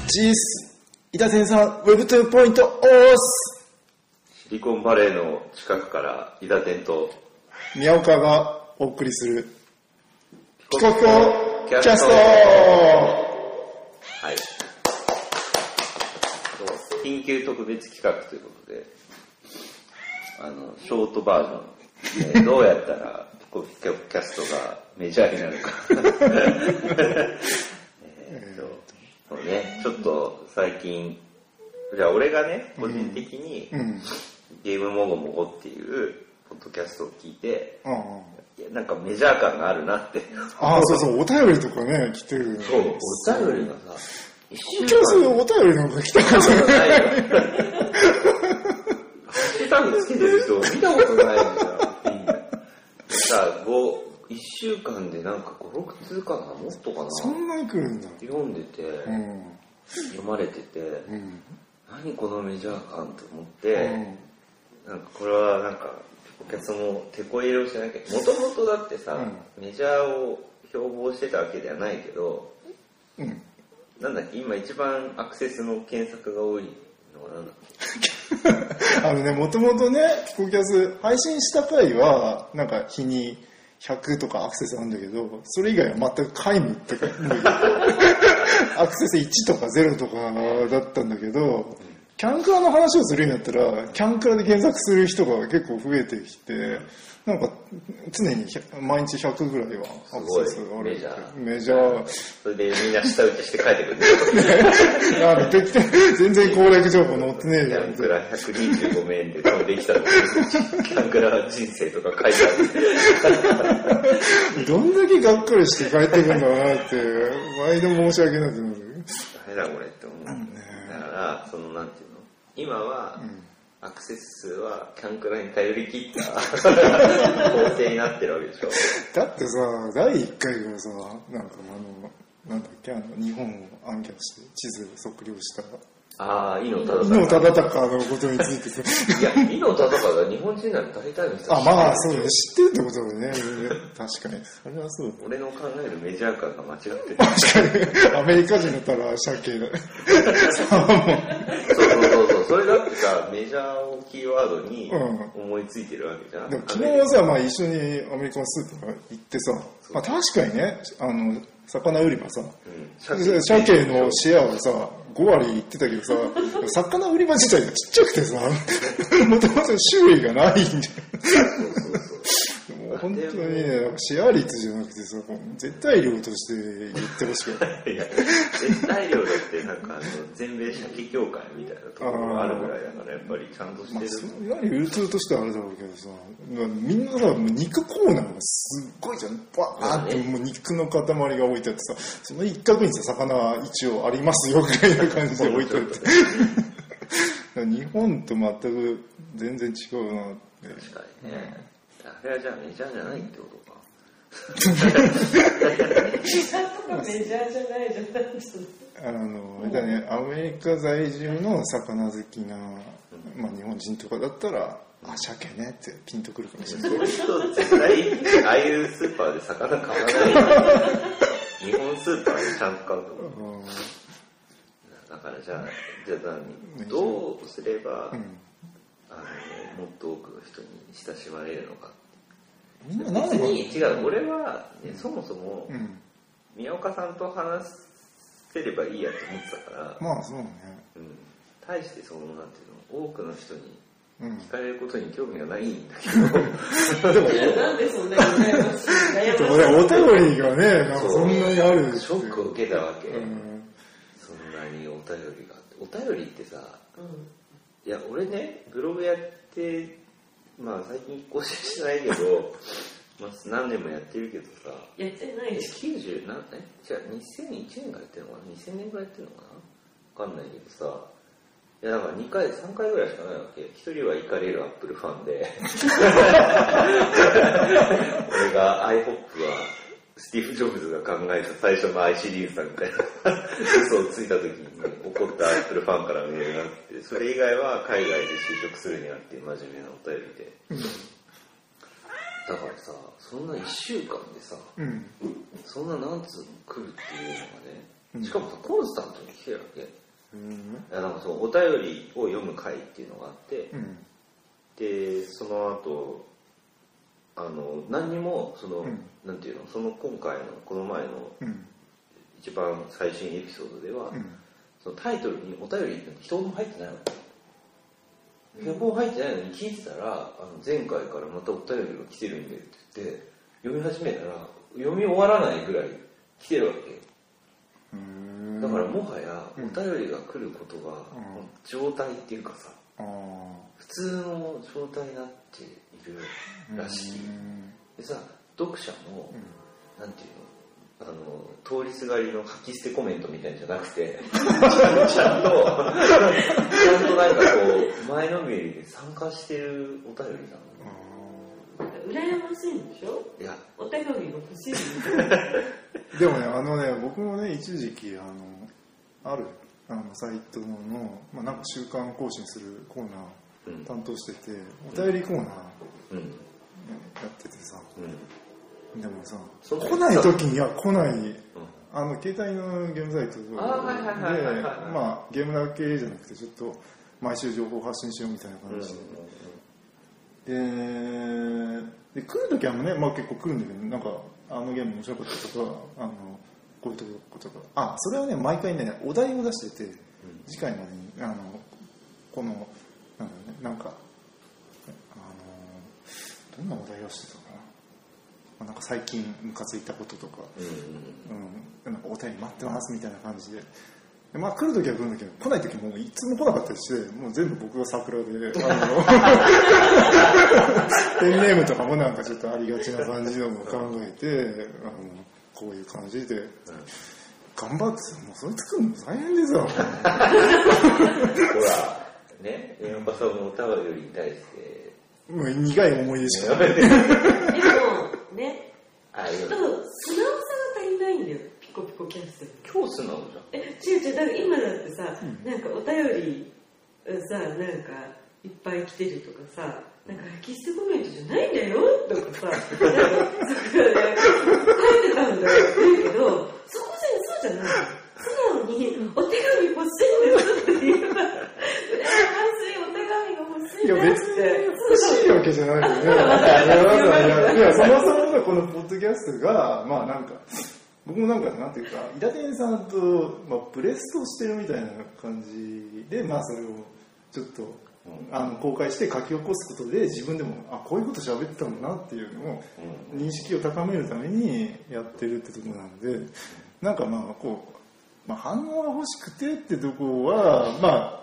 ジース、伊田天さん、Web2 ポイントオース。 シリコンバレーの近くから伊田天と宮岡がお送りするピコピコキャスト。 はい。緊急特別企画ということで、ショートバージョン、どうやったらピコピコキャストがメジャーになるか。そうね、ちょっと最近、じゃあ俺がね、個人的に、ゲームもごもごっていうポッドキャストを聞いて、いやなんかメジャー感があるなって。 ああ、そうそう、お便りとかね、来てる。 そう、お便りがさ、 今日そういうお便りなんか来たかもしれない。 ハッシュタグつけてる人見たことないんだよ。さあ、1週間でなんか5、6通かな、もっとかな。 そんなに来るんだ。 読んでて、読まれてて、何このメジャー感と思って、なんかこれはなんか、お客さんも手こ入れをしなきゃ。もともとだってさ、メジャーを標榜してたわけではないけど、なんだっけ、今一番アクセスの検索が多いのはなんだっけ。 もともとね、ピコキャス配信した回は、なんか日に100とかアクセスあるんだけど、それ以外は全く皆無ってか、アクセス1とか0とかだったんだけど、キャンクラの話をするんだったら、キャンクラで検索する人が結構増えてきて、なんか常に毎日100ぐらいはアクセスがある。メジャー。 それでみんな下打ちして帰ってくるんだよ。全然攻略情報載ってねえじゃん。 キャンクラ125名で多分できたのに、キャンクラ人生とか書いてある。 どんだけがっかりして帰ってくるんだなって、毎度申し訳なくなる。 誰だこれって思う。だから、なんていうの、今は、アクセス数はキャンクラに頼り切った構成になってるわけでしょ。 だってさ、第1回からさ、なんだっけ、日本を暗記して地図を測量した井野忠敬のことについてさ。 いや、井野忠敬が日本人なら大体の人はまあそうね、知ってるってことだね。確かに。それはそう。 俺の考えるメジャー感が間違ってる。 確かに。アメリカ人だったら鮭だ。 そう。それだってさ、メジャーをキーワードに思いついてるわけじゃん。 でも昨日はさ、一緒にアメリカのスーパー行ってさ、確かにね、魚売り場さ、鮭のシェアはさ、5割いってたけどさ、魚売り場自体がちっちゃくてさ、もともと種類がないんで。本当にね、シェア率じゃなくてさ、絶対量として言ってほしくない。 いや、絶対量だってなんか全米鮭協会みたいなところがあるぐらいだから、やっぱりちゃんとしてる。 やはり流通としてはあれだろうけどさ、みんなさ、肉コーナーがすっごいじゃん。バーってもう肉の塊が置いてあってさ、その一角にさ、魚は一応ありますよぐらいな感じで置いてあって。日本と全く全然違うなって。 確かにね。あれはじゃあメジャーじゃないってことか。 メジャーとかメジャーじゃないじゃないですか。 アメリカ在住の魚好きな、日本人とかだったら、鮭ねってピンとくるかもしれない。 そういう人絶対、ああいうスーパーで魚買わない。日本スーパーでちゃんと買うと思う。だからじゃあどうすれば、もっと多くの人に親しまれるのか。別に違う、俺は、そもそも宮岡さんと話せればいいやと思ってたから、 まあそうね、 大してなんていうの、多くの人に聞かれることに興味がないんだけど、 なんでそんなに悩ましいお便りがね、なんかそんなにある。 ショックを受けたわけ。そんなにお便りがあって、お便りってさ、いや俺ね、ブログやって、最近更新してないけど、何年もやってるけどさ、 やってないです。 90何年？じゃあ2001年からやってるのかな、2000年からやってるのかな、分かんないけどさ、いやだから3回ぐらいしかないわけ。一人は怒れるアップルファンで俺が iPop はスティーブ・ジョブズが考えた最初の i シリーズさんから嘘をついた時に怒ったアップルファンからメールがあって、それ以外は海外で就職するにはっていう真面目なお便りで、だからさ、そんな1週間でさ、そんな何通も来るっていうのがね、 しかもさコンスタントに来てるわけ。いやなんかそうお便りを読む会っていうのがあって、でその後何にもその、なんていうのその今回のこの前の一番最新エピソードでは、そのタイトルにお便りって一言も入ってないわけ。一言も入ってないのに聞いてたら前回からまたお便りが来てるんでって言って読み始めたら読み終わらないぐらい来てるわけ。だからもはやお便りが来ることが状態っていうかさ、普通の状態になっているらしい。でさ読者も、なんていうの通りすがりの書き捨てコメントみたいじゃなくてちゃんとなんかこう前のめりで参加してるお便りなの。 羨ましいんでしょ。いやお手紙が欲しいんですでもね僕もね一時期あるサイトの、なんか週刊更新するコーナー担当してて、お便りコーナーやっててさ、でもさ来ない時には来ない、携帯のゲームサイトでゲームだけじゃなくてちょっと毎週情報発信しようみたいな感じで、来る時はね、結構来るんだけど、なんかゲーム面白かったとかこういうことかそれはね毎回ねお題を出してて、次回までにこのなんかどんなお題をしてたかな、なんか最近ムカついたこととか、なんかお便り待ってますみたいな感じで。来るときは来るんだけど、来ないときもいつも来なかったりして、もう全部僕が桜でペンネームとかもなんかちょっとありがちな感じのを考えてこういう感じで頑張ってさ、もうそれ作るの大変ですよ。ほらね、山岡さんのお便りに対してもう苦い思い出しかない。 でもね、素直さが足りないんだよ。ピコピコキャスト今日素直じゃん。違うだから今だってさ、なんかお便りさなんかいっぱい来てるとかさ、なんか書き捨てコメントじゃないんだよとかさ、なんか書いてたんだよ言うけど、そこそうじゃない。素直にお手紙欲しいんですっていうから、羨ましいお手紙が欲しいいや別に欲しいわけじゃないよね。いやそもそもこのポッドキャストがなんか僕もなんていうか伊達さんとブレストしてるみたいな感じでそれをちょっと公開して書き起こすことで自分でもこういうこと喋ってたんだなっていうのを認識を高めるためにやってるってところなので、なんか反応が欲しくてってとこは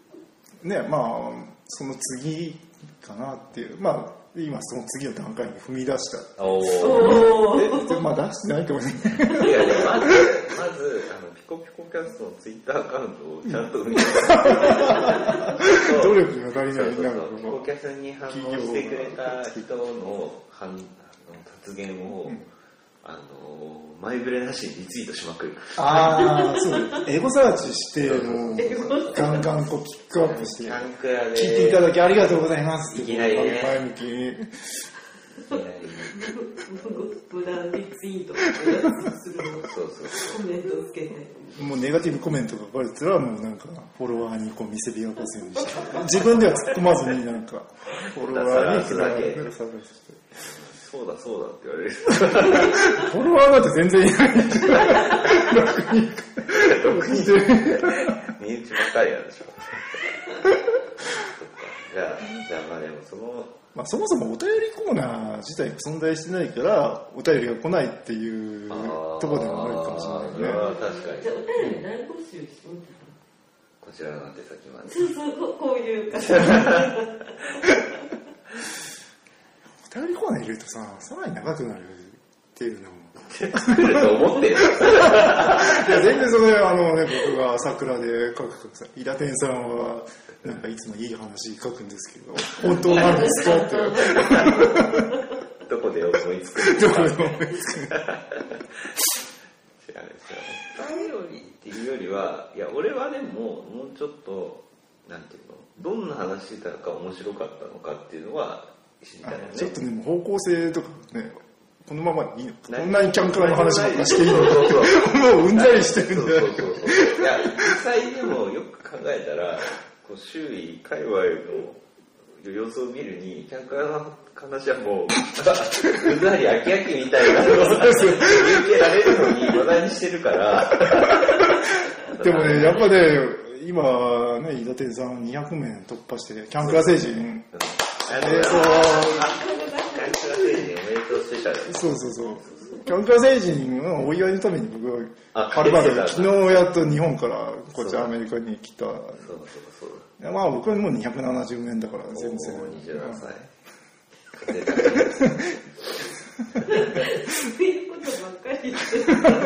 その次かなっていう、今その次の段階に踏み出した。出してないと思う。 いやでもまずピコピコキャストのツイッターアカウントをちゃんと生み出す。 努力が足りない。 ピコキャスに反応してくれた人の発言を前触れなしにリツイートしまくる。 そうエゴサーチしてガンガンピックアップして聞いていただきありがとうございますっていきなりね前向きに無断リツイートするのコメントをつけてもうネガティブコメントが書かれてたらもうなんかフォロワーに見せびらかすようにして自分では突っ込まずになんかフォロワーにそうだって言われる。 フォロワーだって全然いない。6人で。 身内ばっかりやるでしょ。じゃあでもそもそもお便りコーナー自体が存在してないからお便りが来ないっていうところでもあるかもしれないね。 確かに。 じゃあお便り何募集してみたらこちらなんて先まで。 そうこういう感じ。 お便りコーナー入れるとさらに長くなるっていうのも作ると思ってる。いや全然それ僕が桜で書くとさ伊達さんはなんかいつもいい話書くんですけど本当なんですかってどこで思いつくどこで思いつく違うんですよ。お便りっていうよりはいや俺はでももうちょっとなんていうのどんな話してたか面白かったのかっていうのは知りたいよね。 ちょっとね方向性とかねこのままでいいの？こんなにキャンクラの話ばっかしていいの？もううんざりしてるんだよ。 いや、実際でもよく考えたら、こう周囲、界隈の様子を見るに、キャンクラの話はもう、うんざり飽き飽きみたいなのを見受けられるのに話題にしてるから。 でもね、やっぱね、今ね、伊達さん200名突破して、キャンクラ星人。そうそうそう。キャンクラ星人のお祝いのために僕は、はるばる昨日やっと日本からこっちアメリカに来た。まあ僕はもう270年だから全然。 27歳。 そういうことばっかり言って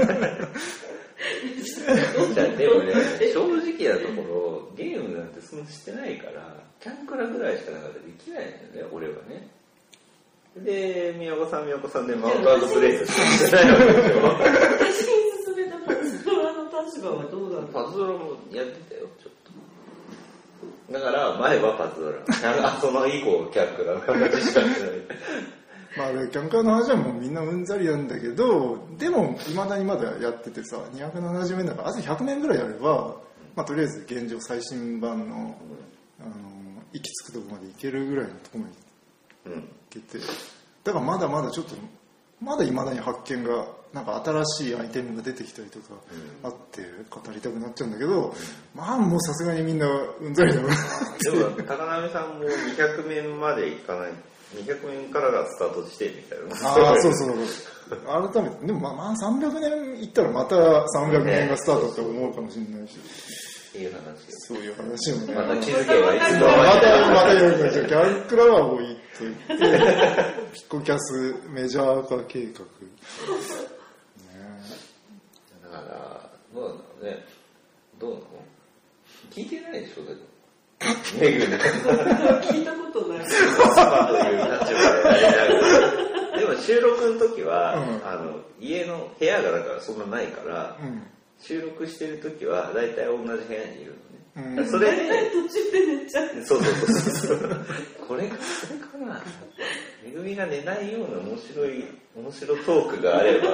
でもね、正直なところ、ゲームなんてそんなしてないから、キャンクラぐらいしかなかったらできないんだよね、俺はね。で、宮岡さんでマウントアウトプレイスしてないわけでしょ。 私に勧めたパズドラの立場はどうだろう。 パズドラもやってたよ、ちょっと。だから前はパズドラ。その以降キャンクラの話しかしてない。 まあ、キャンクラの話はもうみんなうんざりなんだけど、でも未だにまだやっててさ、270年だからあと100年ぐらいやれば、まあとりあえず現状最新版の行き着くところまで行けるぐらいのところまで行けて、だからまだまだちょっとまだ未だに発見がなんか新しいアイテムが出てきたりとかあって語りたくなっちゃうんだけど、まあもうさすがにみんなうんざりだろうなって。 でも高波さんも200面までいかない、200面からがスタートしてみたいな。 ああ、そうそう。改めて、でもまあ300年いったらまた300年がスタートって思うかもしれないし。 いう話そういう話もね。 また気づけばいつもまたやるから、キャンクラは置いといて、ピコキャスメジャー化計画。 だから、どうなんだろうね。どうなの？聞いてないでしょ、だって。めぐみ聞いたことない。 という立場でありながら。でも収録の時は、家の部屋がだからそんなないから、収録してる時は大体同じ部屋にいるのね。それで途中で寝ちゃう。 そう。これかな。めぐみが寝ないような面白トークがあれば。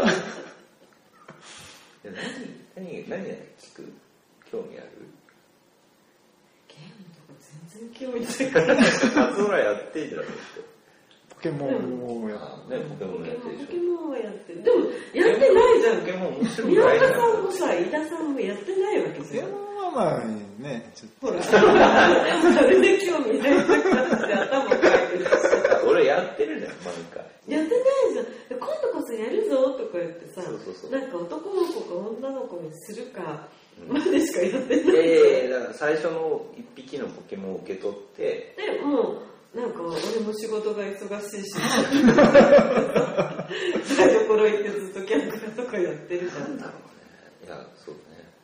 何聞く？興味ある？ ゲームとか全然興味ないから。 初ドラやってんじゃん。 ポケモンもやってる。ポケモンやってるでしょ。 ポケモンはやってる。でもやってないじゃん。 ポケモン面白い。 宮岡さんもさ、井田さんもやってないわけじゃん。 まあね、ちょっと。 ほら、それで興味ないって頭かいてるし。 俺やってるじゃん、毎回。 やってないじゃん。今度こそやるぞとか言ってさ、なんか男の子か女の子にするかまでしかやってない。 だから最初の一匹のポケモンを受け取って、 でもうなんか俺も仕事が忙しいし、台所行ってずっとキャンプとかやってるじゃん。 なんだろうね。いや、そうね。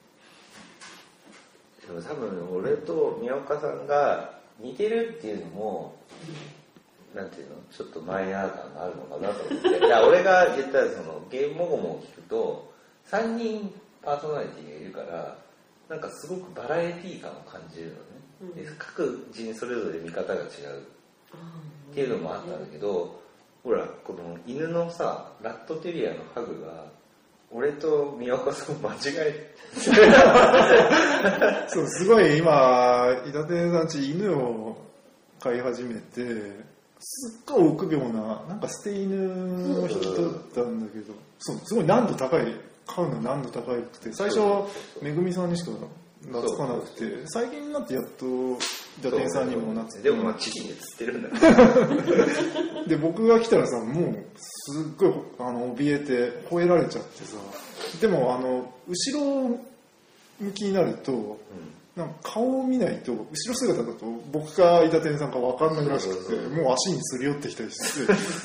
でも多分俺と宮岡さんが似てるっていうのも、なんていうの、ちょっとマイナー感があるのかなと思って。いや、俺が言ったらそのゲームもごもを聞くと、3人パーソナリティがいるから、なんかすごくバラエティー感を感じるのね。で各人それぞれ見方が違うっていうのもあったんだけど、ほら、この犬のさ、ラットテリアのハグが、俺と宮岡さんを間違えてそう、すごい今、伊達さんち犬を飼い始めて、すっごい臆病な、なんか捨て犬を引き取ったんだけど、そう、すごい難度高い、飼うの難度高くて、最初はめぐみさんにしか懐かなくて、最近になってやっと伊達さんにもなって、 でもまあチキンで釣ってるんだで、僕が来たらさ、もうすっごい怯えて吠えられちゃってさ、でも後ろ向きになると、なんか顔を見ないと、後ろ姿だと僕か伊達さんか分かんないらしくて、もう足にすり寄ってきたりして、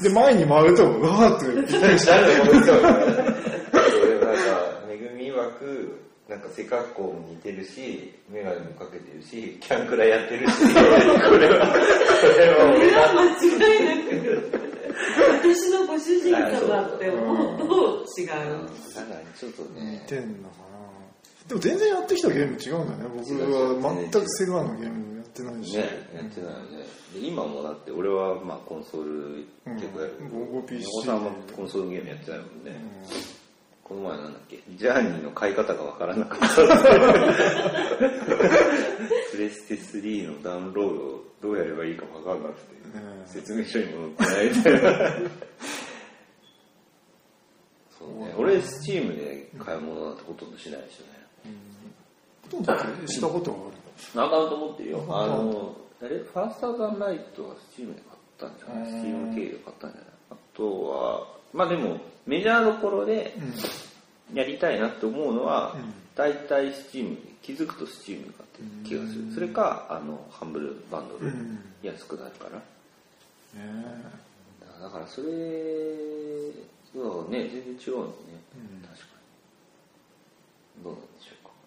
で、前に回ると、うわーって言ったりして。 誰が思ったのかな。なんか、めぐみ曰く、なんか背格好も似てるし、メガネもかけてるし、キャンクラやってるし、これは間違いなく、私のご主人様って思うと違う。 だからちょっとね。 似てんのかな。でも全然やってきたゲーム違うんだね。僕は全くセガのゲームをやっってないしね、やってないよね。で今もだって俺はまあコンソール結構やる。 僕 PC お子さんもコンソールゲームやってないもんね。この前なんだっけ、ジャーニーの買い方がわからなかったプレステ3のダウンロードをどうやればいいかわかんなくて、説明書にも載ってないみたいなそうね、俺スチームで買い物なんてほとんどしないですよね。 ほとんどしたことはアカウント持ってるよ。ファーストザンライトはスチームで買ったんじゃない？スチーム経由で買ったんじゃない？あとはまあでもメジャーどころでやりたいなって思うのは、大体スチーム、気づくとスチームかって気がする。それかハンブルバンドル、安くなるから。だからそれはね、全然違うんですね。確かに。どうなんでしょうか。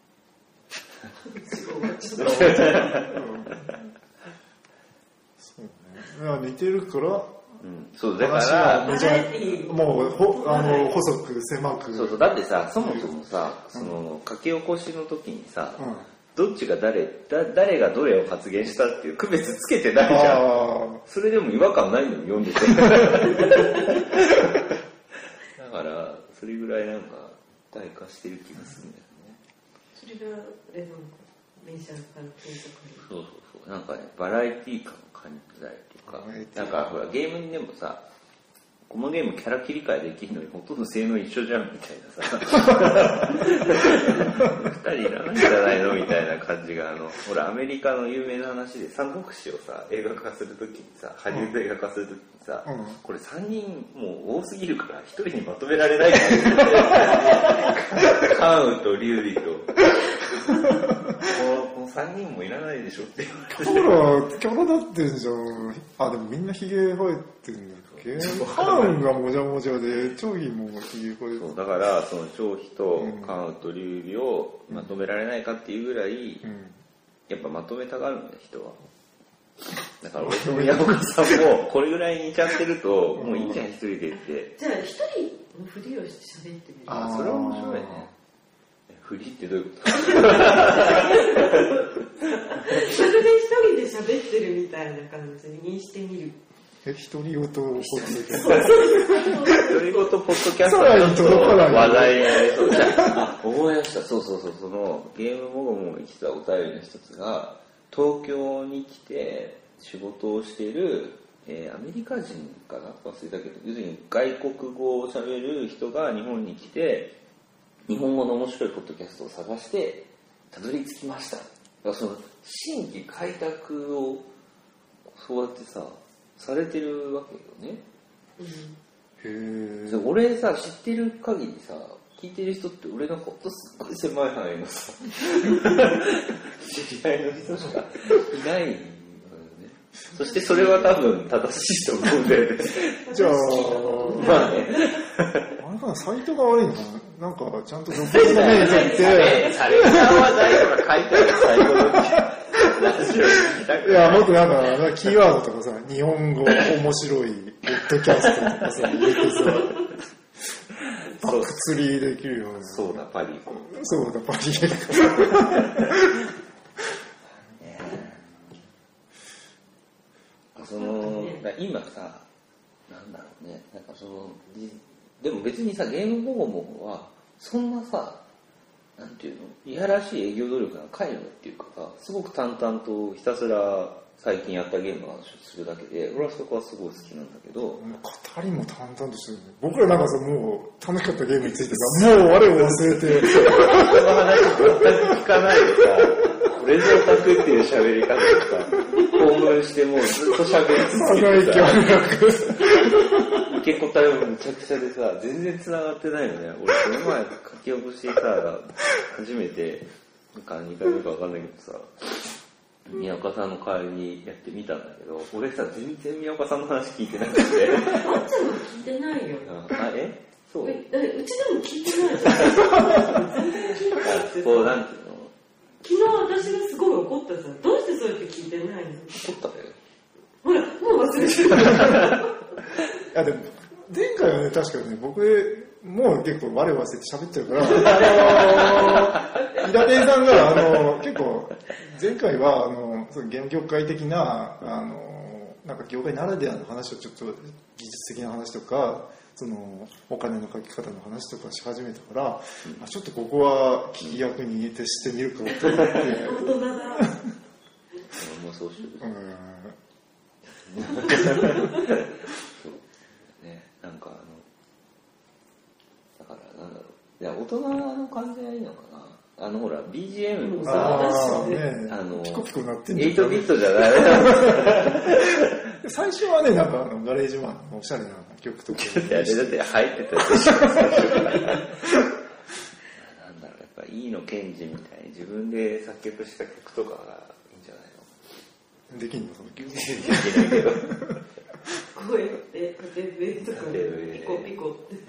そうね。似てるから。 そうだからもう細く狭く。 そうだってさ、そもそもさ、その書き起こしの時にさ、どっちが誰がどれを発言したっていう区別つけてないじゃん。それでも違和感ないのに読んでて。だからそれぐらいなんか一体化してる気がするんだよね。 それがメジャーから継続。 そうなんかね、バラエティー感を感じないっていうか、なんかほらゲームにでもさ、このゲームキャラ切り替えできるのにほとんど性能一緒じゃんみたいなさ2人いらないんじゃないのみたいな感じがほらアメリカの有名な話で三国志をさ映画化するときにさ、ハリウッド映画化するときにさ、これ3人もう多すぎるから1人にまとめられないから関羽と劉備とこの3人もいらないでしょって言われて、 キャラ立ってるじゃん。でもみんなヒゲ生えてるんだっけ。カーンがもじゃもじゃで張飛もヒゲ生えてる。 そうだからその張飛と関羽と劉備をまとめられないかっていうぐらい、やっぱまとめたがるんだ人は。だから俺と宮岡さんもこれぐらい似ちゃってるともういいじゃん一人でって。 じゃあ一人のふりをして喋ってみる。 それは面白いね。振りってどういうこと？ それで一人で喋ってるみたいな感じにしてみる。 独り言ポッドキャスト。 独り言ポッドキャストの話題になりそう。思い出した。そうそのゲームもごもに来たお便りの一つが、東京に来て仕事をしている、アメリカ人かな忘れたけど、要するに外国語を喋る人が日本に来て、日本語の面白いポッドキャストを探してたどり着きました。だからその新規開拓をそうやってされてるわけよね。俺さ知ってる限りさ聞いてる人って俺のほんとすっごい狭い範囲のさ知り合いの人しかいないんだよね。そしてそれは多分正しいと思うんだよね。 じゃあまあね。 あれかな、サイトが悪いのかな。なんかちゃんとどこでもねえとって。 サレさんは大丈夫書いてある最後のラジオ。 いやもっとなんかキーワードとかさ、日本語面白いポッドキャストとかさ入れてさ、バック釣りできるような。 そうだパリーコ。 そうだパリーコ。今さなんだろうね、なんかでも別にさゲームボゴモはそんなさなんていうのいやらしい営業努力が皆無っていうかさ、すごく淡々とひたすら最近やったゲームの話をするだけで、俺はそこはすごい好きなんだけど、 語りも淡々としてるね。僕らなんかさもう楽しかったゲームについてさもう我を忘れてその話全く聞かないでさ、これぞオタクっていう喋り方でさ興奮してもうずっと喋り続けてさ受け答えもむちゃくちゃでさ全然繋がってないのね。俺その前書き起こしていたら初めて2回目か分かんないけどさ宮岡さんの代わりにやってみたんだけど、俺さ全然宮岡さんの話聞いてなくて。 あっちゃんも聞いてないよ。 そう。 うちでも聞いてないじゃん。全然聞いてないって。 そうなんていうの。 昨日私がすごい怒ったさ。どうしてそうやって聞いてないの？ 怒ったね。 ほらもう忘れてる。 いやでも前回はね確かにね僕もう結構我忘れて喋っちゃうからイラデイさんが結構前回はそのゲーム業界的ななんか業界ならではの話をちょっと技術的な話とかそのお金のかけ方の話とかし始めたから、ちょっとここは聞き役に徹してみるかと思って大人だもうそうしてるね、なんかだからなんだろう、いや大人の感じがいいのかな。ほら BGM もさ、 ピコピコなってんじゃん。8ビットじゃない最初はね、なんかガレージマンのおしゃれな曲とかだって入ってたでしょなんだろう、やっぱいいのケンジみたいに自分で作曲した曲とかがいいんじゃないの。 できんのその曲。 できないけどこうやって縦笛とかピコピコって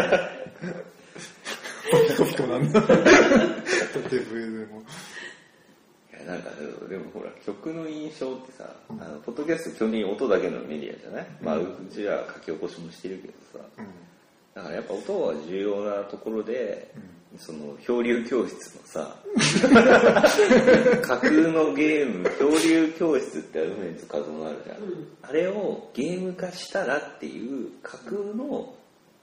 ピコピコなんだ縦笛でも。 なんかでもほら曲の印象ってさ、ポッドキャスト基本的に音だけのメディアじゃない、まあうちは書き起こしもしてるけどさ、だからやっぱ音は重要なところで、その漂流教室のさ架空のゲーム漂流教室って梅津和夫のあるじゃん、あれをゲーム化したらっていう架空の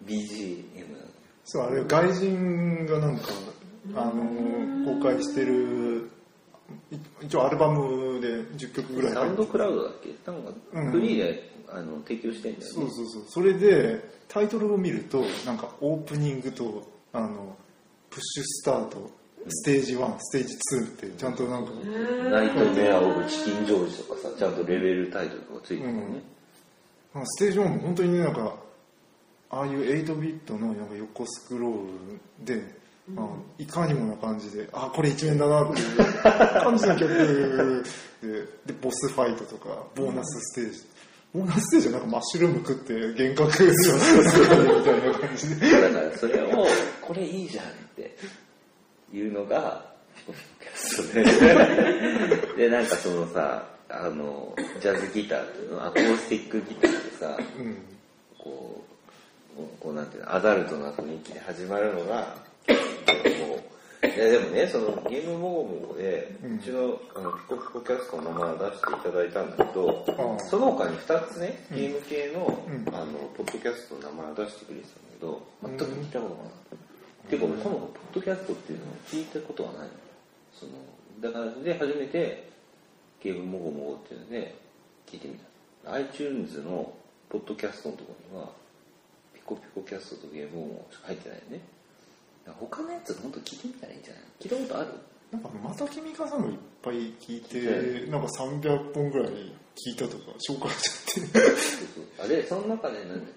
BGM なのよ。 そう、あれ外人がなんか公開してる一応アルバムで10曲ぐらいサウンドクラウドだっけ、なんかフリーで、提供してんだよね。 そうそうそう。それでタイトルを見るとなんかオープニングとプッシュスタート、ステージ1、ステージ2ってちゃんとなんかナイトメアオブチキンジョージとかさ、ちゃんとレベルタイトルがついてるのね、 ステージ1も本当にね、なんかああいう8ビットのなんか横スクロールでいかにもな感じで、これ一面だなっていう感じの曲でボスファイトとかボーナスステージ、ボーナスステージはなんかマッシュルーム食って幻覚みたいな感じで、 だからそれをこれいいじゃんっていうのがピコピコキャストででなんかそのさジャズギターっていうのアコースティックギターでさ、こうなんていうのアダルトな雰囲気で始まるのがでもね、そのゲームモゴモゴで、うちのピコピコキャストの名前を出していただいたんだけど、その他に2つね、ゲーム系の、ポッドキャストの名前を出してくれてたんだけど、全く聞いたことがない。てか、俺、そもそもポッドキャストっていうのを聞いたことはないの。だから、で、初めてゲームモゴモゴっていうので聞いてみた。iTunes のポッドキャストのところには、ピコピコキャストとゲームモゴモゴしか入ってないよね。他のやつ本当聞いてみたらいいんじゃない？聞いたことある？ なんかまた君かさんがいっぱい聞いて、なんか300本ぐらい聞いたとか紹介しちゃってそうでその中で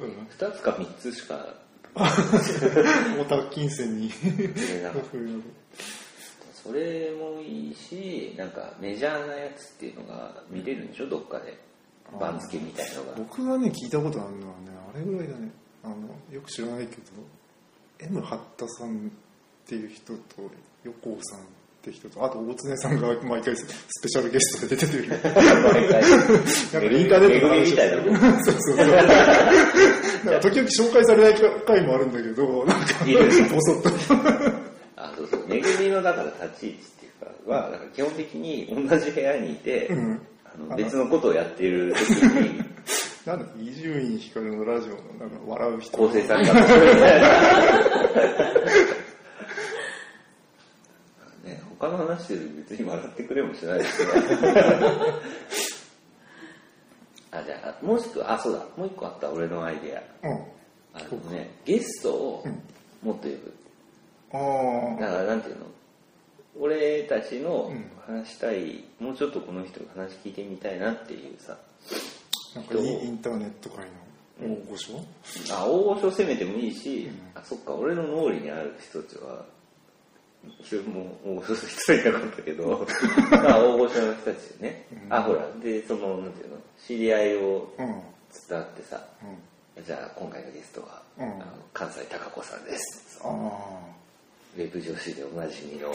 2つか3つしかオタ金銭にそれもいいし、なんかメジャーなやつっていうのが見れるんでしょ、どっかで番付みたいのが。 僕がね聞いたことあるのはね、あれぐらいだね、よく知らないけどM 八田さんっていう人と横尾さんって人と、あと大常さんが毎回スペシャルゲストで出てるなんかインターネットの話みたいなそうそうなんか時々紹介されない回もあるんだけど、なんかボソッとそうそう、めぐみのだから立ち位置っていうかはなんか基本的に同じ部屋にいて、別のことをやっている時になんだ伊集院光のラジオのなんか笑う人構成されたね、他の話してる別に笑ってくれもしないですけどじゃあもしくはそうだ、もう一個あった俺のアイデア、ゲストをもっと呼ぶ、だからなんていうの、俺たちの話したい、もうちょっとこの人の話聞いてみたいなっていうさ、 なんかインターネット界の大御所、 大御所攻めてもいいし、そっか、俺の脳裏にある人たちは一人も大御所の人いなかったけど大御所の人たちでね、ほらでそのなんていうの、知り合いを伝ってさ、じゃあ今回のゲストは、関西貴子さんですウェブ女子でおなじみの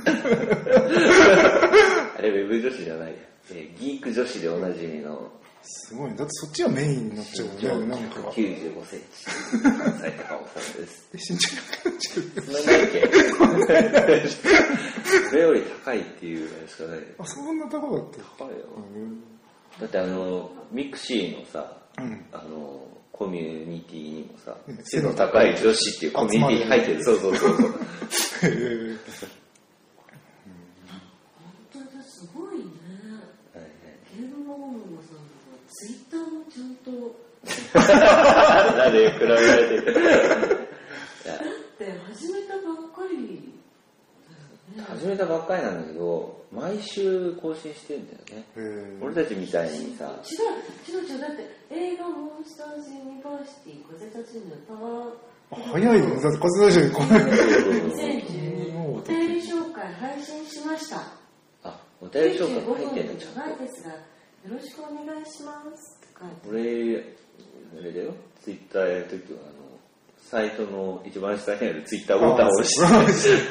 あれウェブ女子じゃないや、ギーク女子でおなじみの、 すごい、だってそっちはメインになっちゃうね。なんか 95センチ関西貴子さんです。 身長180 なんだっけそれより高いっていうあれしかない。 あ、そんな高かった？ 高いよ。だってミクシーのさ、コミュニティにもさ、背の高い女子っていうコミュニティ入ってる。そう。 本当だ、すごいね。ゲームママさんとかツイッターもちゃんとなんで比べられてる。 だって始めたばっかりだよね。 始めたばっかりなんだけど、毎週更新してんだよね。俺たちみたいにさ。違う。だって映画モンスターズユニバーシティ風立ちぬパワー。 早いよ。だって風立ちぬこの 2012お便り紹介配信しました。 あ、お便り紹介入ってんだ。 ちゃんと。ないですが、よろしくお願いしますって書いて。 俺あれだよ。ツイッターやるときはサイトの一番下にあるツイッターボタンを押して。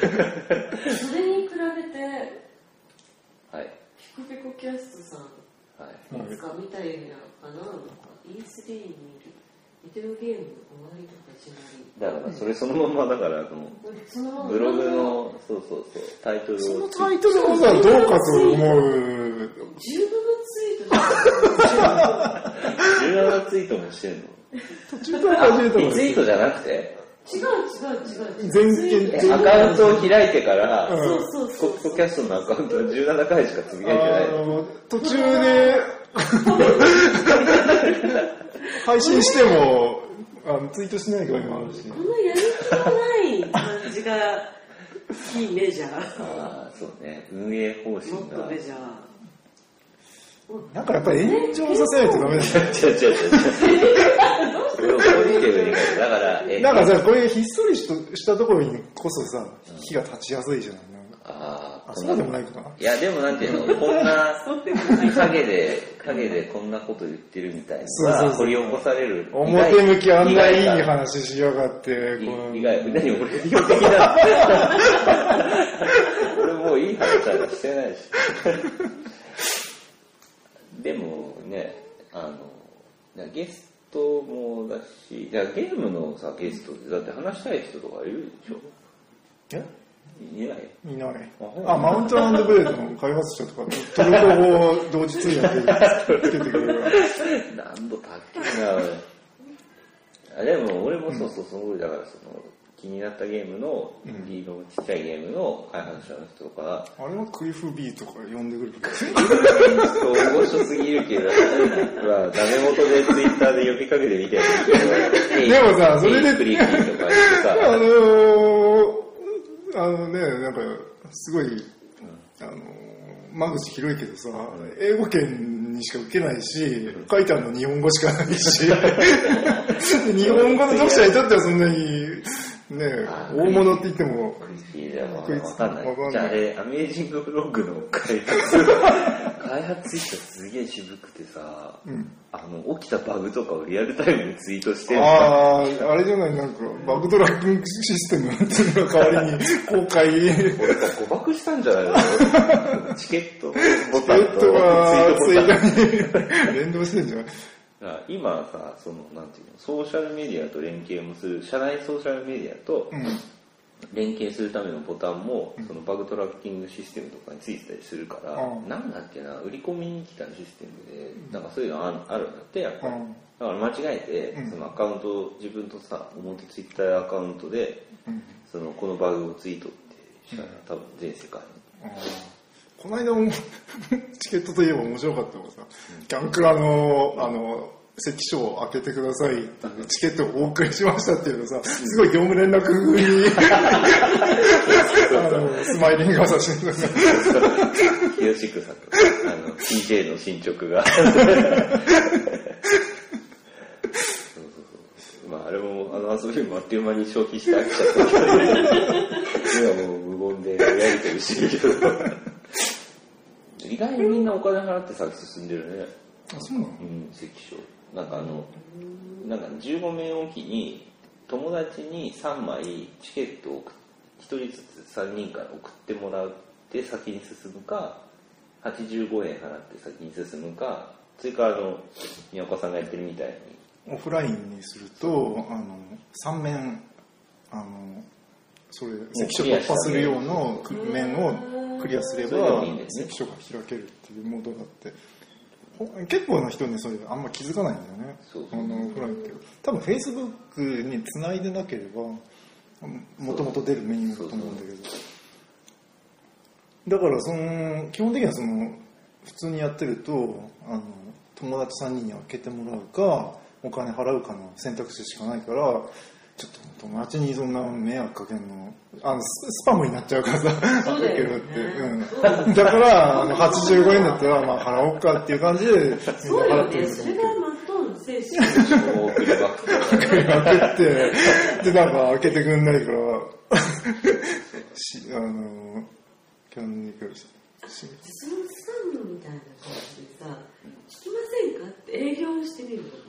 それに比べて。 はい。 ピコピコキャストさん、はい、いつか見た映画かなのか E3 に見てるゲームの終わりと始まり。 だからそれそのままだからブログのそうタイトルをそのタイトルをさどうかと思う。 17ツイート 17ツイートもしてんの。 途中から始めたの。 リツイートじゃなくて。 違う。 アカウントを開いてから、 そうポッドキャストのアカウントは17回しかつぶやいてない。 途中で配信してもツイートしないから今あるし。 このやる気のない感じがいいねじゃあ。 ああ、そうね。運営方針が。 もっとねじゃあ。 なんかやっぱり炎上させないとダメだね。 違う。それをポジティブにだから、 なんかさ、こういうひっそりしたところにこそさ、火が立ちやすいじゃない。そうでもないかな。 いや、でもなんていうの、こんな影でこんなこと言ってるみたいなのが掘り起こされる。 表向きあんないい話しやがって。 意外、何俺利用的だ。俺もういい話はしてないし。でもね、ゲストもだし、ゲームのさゲストでだって話したい人とかいるでしょ。いない。 マウント&ブレードの開発者とかトルコ語同時通訳で出てくるから。 難度高いな。でも俺もそうだから気になったゲームのリードのちっちゃいゲームの開発者の人とか、 あれはクイフ B とか呼んでくる。 大御所すぎるけど、ダメ元でツイッターで呼びかけてみてるけど。 でもさ、それでクリッキーとか言ってさ、 なんかすごい間口広いけどさ、英語圏にしか受けないし、書いてあるの日本語しかないし、日本語の読者にとってはそんなにね、大物って言っても分かんない。じゃああれ、アメージングブログの開発者すげえ渋くてさ、起きたバグとかをリアルタイムにツイートしてる。 あれじゃない、なんかバグトラッキングシステムっていうの代わりに公開。 俺が誤爆したんじゃないの？チケットボタンとツイートが連動してんじゃん。 今さ、なんていうの、ソーシャルメディアと連携もする、社内ソーシャルメディアと連携するためのボタンも、バグトラッキングシステムとかについてたりするから、なんだっけな、売り込みに来たシステムで、なんかそういうのあるんだって、やっぱり。だから間違えて、そのアカウント、自分とさ、表ツイッターアカウントで、このバグをツイートってしたら、多分全世界に。 この間もチケットといえば面白かったのがさ、キャンクラの席書を開けてくださいってチケットをお送りしましたっていうのさ、すごい業務連絡風にスマイリングが差し出す。 ヒヨシクさんと TJ の進捗があれも遊びもあっという間に消費して飽きちゃったけど、今もう無言でやりとりしてるけど意外にみんなお金払って先進んでるね。 あ、そうなの？ 関所。なんか15名おきに友達に3枚チケットを1人ずつ3人から送ってもらって先に進むか、85円払って先に進むか、それから宮岡さんがやってるみたいにオフラインにすると3面それ関所突破するような面をクリアすれば関所が開けるっていうモードがあって、結構な人にそれあんま気づかないんだよね。フランけど多分 Facebook に繋いでなければもともと出るメニューだと思うんだけど、だから基本的には普通にやってると友達3人に開けてもらうかお金払うかの選択肢しかないから、ちょっと友達にそんな迷惑かけんのスパムになっちゃうからさ、 そうだよね、 だから85円だったらまあ払おうかっていう感じでみんなそうよね、それがまっとうの精神を送りまくってでなんか開けてくんないからキャンディークラッシュそのスタンドみたいな感じでさ、聞きませんかって営業してみるとか、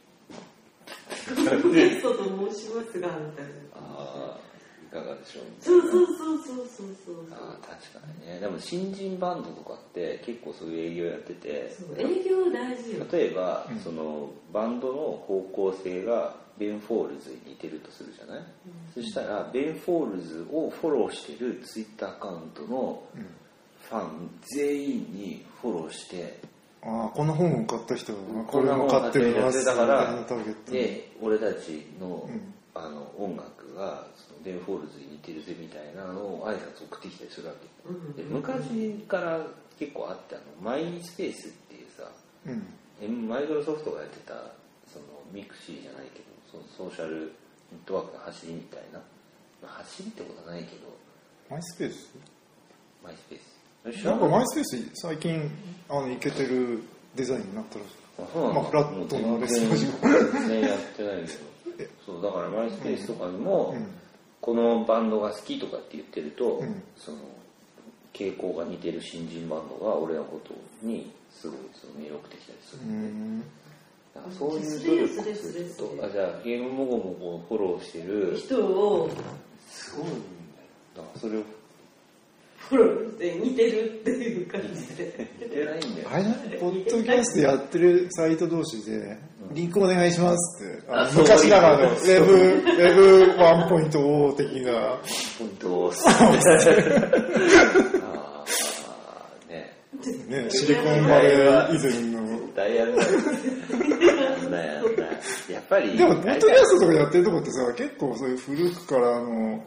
ゲストと申しますがみたいな。 ああ、いかがでしょう。 そう。 ああ、確かにね。でも新人バンドとかって結構そういう営業やってて、 そう営業大事よ。 例えば、そのバンドの方向性がベン・フォールズに似てるとするじゃない、そしたらベン・フォールズをフォローしてるツイッターアカウントのファン全員にフォローして、 この本を買った人はこれも買ってるなってだからで俺たちの、音楽がそのベン・フォールズに似てるぜみたいなのを挨拶送ってきたりするわけ、で昔から結構あってマイスペースっていうさ、マイクロソフトがやってたそのミクシーじゃないけどソーシャルネットワークの走りみたいな、走りってことはないけど、 マイスペースなんかマイスペース最近イケてるデザインになったらしい。まあフラットなレスポジが全然やってないけどそうだからマイスペースとかにも、このバンドが好きとかって言ってると、その傾向が似てる新人バンドが俺のことにすごいその魅力的だったりするんで、だからそういう努力をすると、じゃあゲームもごもごフォローしてる人をすごいんだよ。だからそれをフォローして似てるっていう感じで似てないんだよ。 あれだね、ポッドキャストやってるサイト同士でリンクお願いしますって、昔ながらのウェブワンポイント O 的なポイントをね、シリコンバレー以前の絶対やるなやっぱりでもポッドキャストとかやってるとこってさ、結構そういう古くから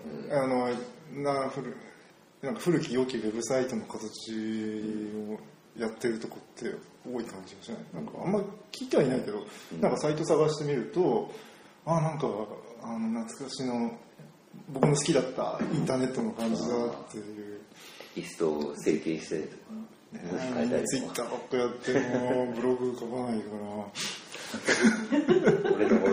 なんか古き良きウェブサイトの形をやってるとこって多い感じがしない？なんかあんま聞いてはいないけど、なんかサイト探してみると、なんか懐かしの僕の好きだったインターネットの感じだっていうテキストを整形してるとか、 ツイッターばっかやってもブログ書かないから俺のこと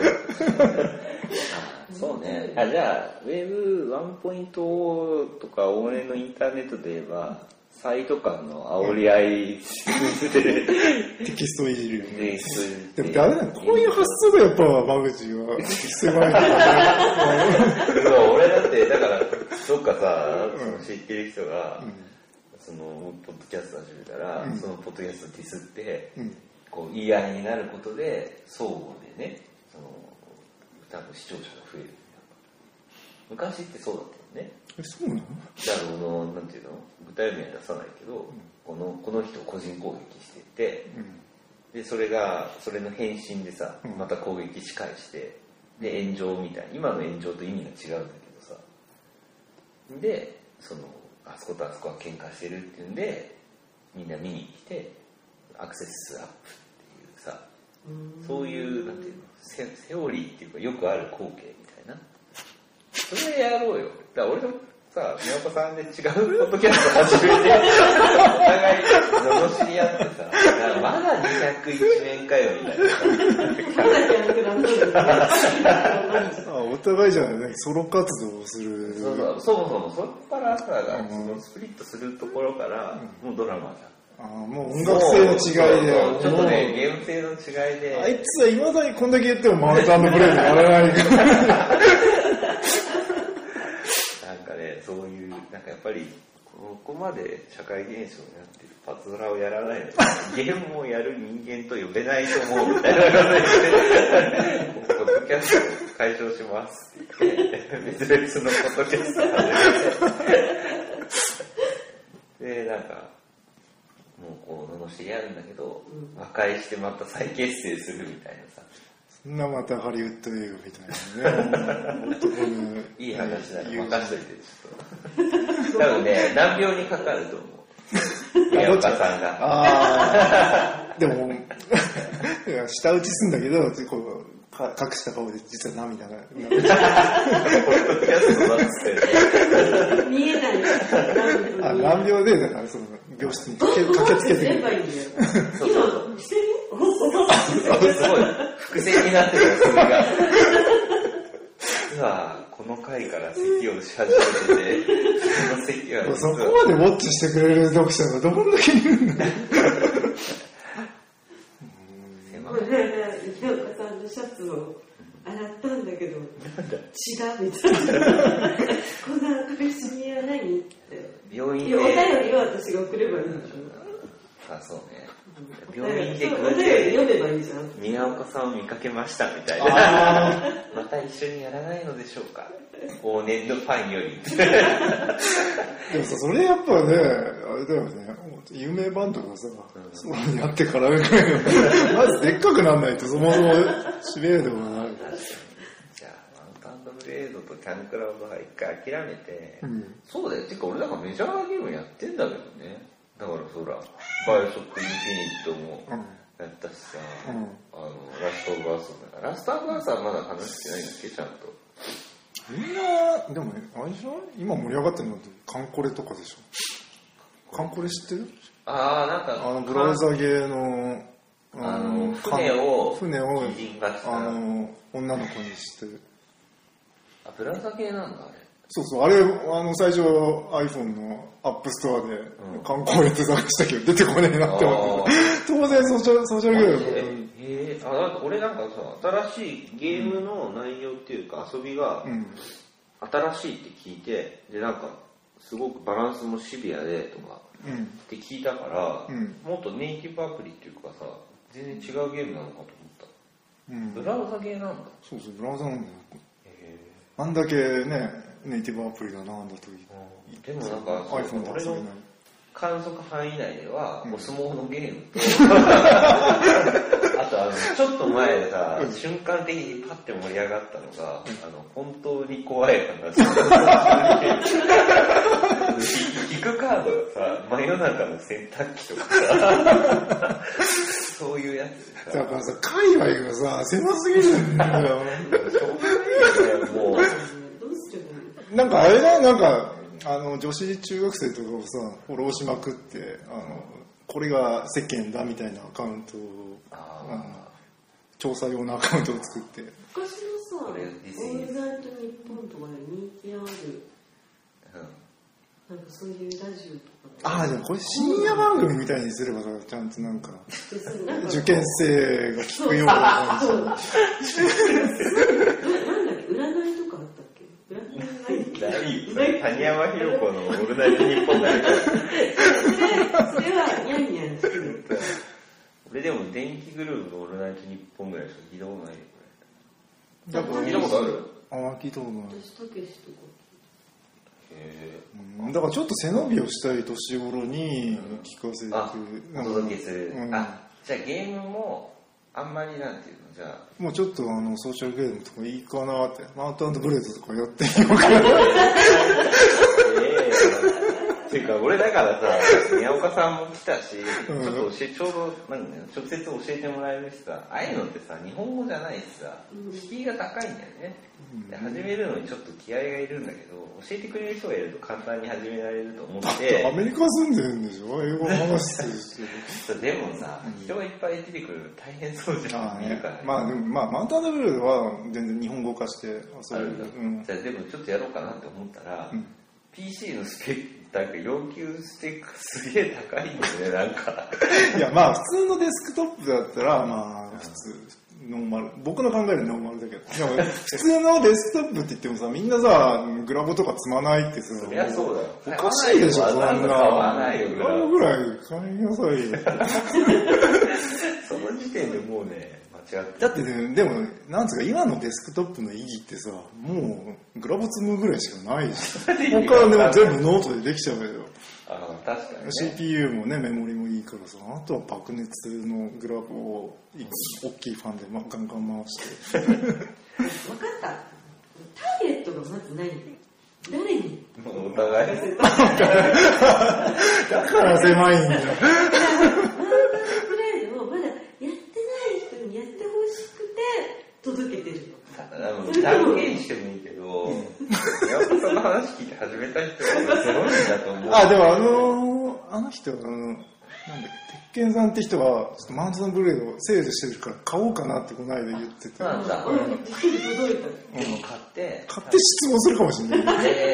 そうね。じゃあウェブワンポイントとか俺のインターネットで言えばサイト間の煽り合いテキストいじるよね。でもでダメだ、こういう発想がやっぱ間口は狭いから俺だってだからどっかさ、知ってる人が、そのポッドキャスト始めたら、そのポッドキャストディスって、こう言い合いになることで相互でね、その多分視聴者が増える。昔ってそうだったよね。 そうなの？ じゃあなんていうの、具体名は出さないけど、この人を個人攻撃してて、でそれの返信でさ、また攻撃し返して、で炎上みたいな、今の炎上と意味が違うんだけどさ、であそことあそこは喧嘩してるっていうんでみんな見に来てアクセス数アップっていうさ、そういうなんていうの、セオリーっていうかよくある光景みたいな、それやろうよ。だから俺とさ、宮岡さんで違うポッドキャスト始めてお互い罵り合ってさ、まだ201面かよみたいな。お互いじゃないね、ソロ活動をする。 そもそもそこからさ、スプリットするところからもうドラマじゃん。 もう音楽性の違いで、 ちょっとね、ゲーム性の違いで、 あいつはいまだにこんだけ言ってもマウント&ブレードやらないけどなんかね、そういうなんかやっぱりここまで社会現象になってるパズドラをやらないのにゲームをやる人間と呼べないと思うみたいな感じでポッドキャストを解消しますって言って別々のポッドキャストを始めてでなんかもうこう罵りあるんだけど、和解してまた再結成するみたいなさ、 そんなまたハリウッド映画みたいなねいい話だね、任しといてちょっと多分ね難病にかかると思う宮岡さんがあでも舌打ちすんだけどこう隠した顔で実は涙が見えない難病でだからその病室に駆けつけてくるそうそうすごい伏線になってるよそれが実はこの回から咳をし始めててその咳はそこまでウォッチしてくれる読者がどんだけいるんだよ平岡さんのシャツを洗ったんだけど血だみたいなこんな彼氏には何って病院でお便りは私が送ればいいんでしょ。 あ、そうね。病院でお便り読めばいいじゃん。 宮岡さんを見かけましたみたいな。また一緒にやらないのでしょうか。往年のファンより。 でもさ、それやっぱね、あれだよね。有名バンドがさ、そうやってからぐらいのまずでっかくなんないとそもそも知名度がない。 じゃあマウント&ブレードとキャンクラウドは一回諦めて、そうだよ。てか俺なんかメジャーゲームやってんだけどね。だからそらバイオショックインフィニットもやったしさ、ラストオブアースもラストオブアースはまだ話してないんだっけちゃんと。 みんなでもあれでしょ今盛り上がってるのってカンコレとかでしょ。カンコレ知ってる？ ああ、なんかブラウザゲーの船を女の子にしてる。 あ、ブラウザゲーなんだあれ。 そうそう、あれ最初 iPhone のアップストアで観光列探したけど出てこねえなって思って当然ソーシャルゲームだって俺なんかさ新しいゲームの内容っていうか遊びが新しいって聞いてでなんかすごくバランスもシビアでとかって聞いたから、もっとネイティブアプリっていうかさ全然違うゲームなのかと思った、ブラウザゲーなんだ。 そうそうブラウザなんだよ。あんだけねネイティブアプリがなんだと言ってでもなんか俺の観測範囲内ではお相撲のゲームとあとちょっと前でさ瞬間的にパッて盛り上がったのが本当に怖い話引くカードがさ真夜中の洗濯機とかさそういうやつだからさ界隈がさ狭すぎるんだよもうなんかあれだなんか女子中学生とかをさフォローしまくってこれが世間だみたいなアカウントを調査用のアカウントを作って昔のさオールナイトニッポンとかで人気ある、なんかそういうラジオとかでもこれ深夜番組みたいにすればさちゃんとなんか受験生が聞くような感じなんだっけ占いとかあったっけ谷山ひろ子のオールナイトニッポンだけどそれはニャンニャンしてる俺でも電気グループのオールナイトニッポンぐらいしか聞いたことないよこれ聞いたことある？ 聞いたことない。 私たけしとかだからちょっと背伸びをしたい年頃に聞かせてお届けする、じゃあゲームもあんまりなんていうのじゃあもうちょっとソーシャルゲームとかいいかなってマウント&ブレードとかやってみようかなっていうか俺だからさ宮岡さんも来たし、ちょっとちょうど直接教えてもらえるしさああいうのってさ日本語じゃないしさ敷居が高いんだよね、で始めるのにちょっと気合がいるんだけど教えてくれる人がいると簡単に始められると思ってアメリカ住んでるんでしょ英語話してるでもさ、人がいっぱい出てくる大変そうじゃん、見るからね。 でもマウント&ブレードは全然日本語化してあるんだ、じゃあでもちょっとやろうかなって思ったら、PC のスペックなんか要求スペックすげえ高いんだよねなんかいや普通のデスクトップだったら普通ノーマル。僕の考えるノーマルだけど。でも普通のデスクトップって言ってもさ、みんなさ、グラボとか積まないってさ、 そりゃそうだよ。 おかしいでしょ、そんな。 買わないよ、 グラボぐらい買いなさいよ。 その時点でもうね、間違って。 だってね、でも、なんつうか、今のデスクトップの意義ってさ、もう、グラボ積むぐらいしかないし。他はでも全部ノートでできちゃうけど。 確かに、ね、 CPU もね、メモリもいいからさ、あとは爆熱のグラボを大きいファンでガンガン回して。 分かった。ターゲットがまず何？誰に？ お互い。 だから狭いんだよ。 届けてるの。断言してもいいけど、山本さんの話聞いて始めた人はすごいんだと思う。 あ、でもあの人、なんだっけ、鉄拳さんって人は、ちょっとマンツのブレードをセールしてるから買おうかなってこの間言ってて。 なんだ。 届いた。 でも買って質問するかもしれない。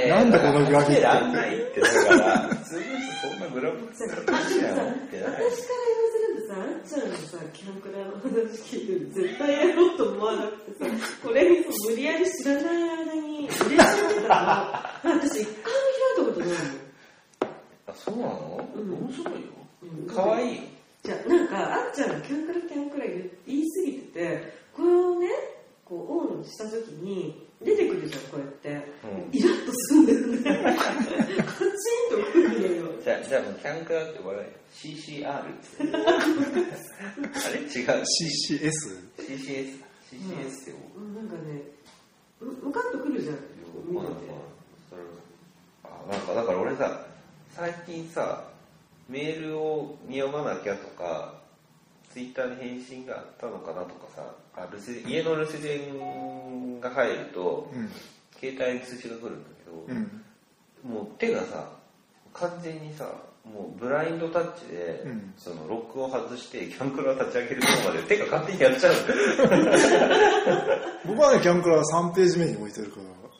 なんだこのグラフィックって。 らんないってだから、普通の人そんなグラフィック使ってるじゃん。 私から言わせるとさ、あっちゃんのさ、キャンクラの話聞いて絶対やろうと思わなくてさ、これ無理やり知らない間に入れちゃってたら、私一回も開いたことないの。 あ、そうなの？面白いよ。かわいい。 じゃあ、なんか、あっちゃんがキャンクラ言いすぎてて、これをね、こう、オンしたときに、出てくるじゃん、こうやって。イラッとするんだよね。カチンとくるのよ。 じゃあもうキャンクラって笑い。CCR あれ違う。 CCS？ CCS よ。 なんかね、ムカッとくるじゃん。見てて。 なんか、だから俺さ、最近さ、メールを見読まなきゃとか、ツイッターで返信があったのかなとかさ、家の留守電が入ると、携帯に通知が来るんだけど、もう手がさ、完全にさ、もうブラインドタッチで、そのロックを外してキャンクラを立ち上げるとこまで手が勝手にやっちゃう。 僕はね、キャンクラは3ページ目に置いてるから。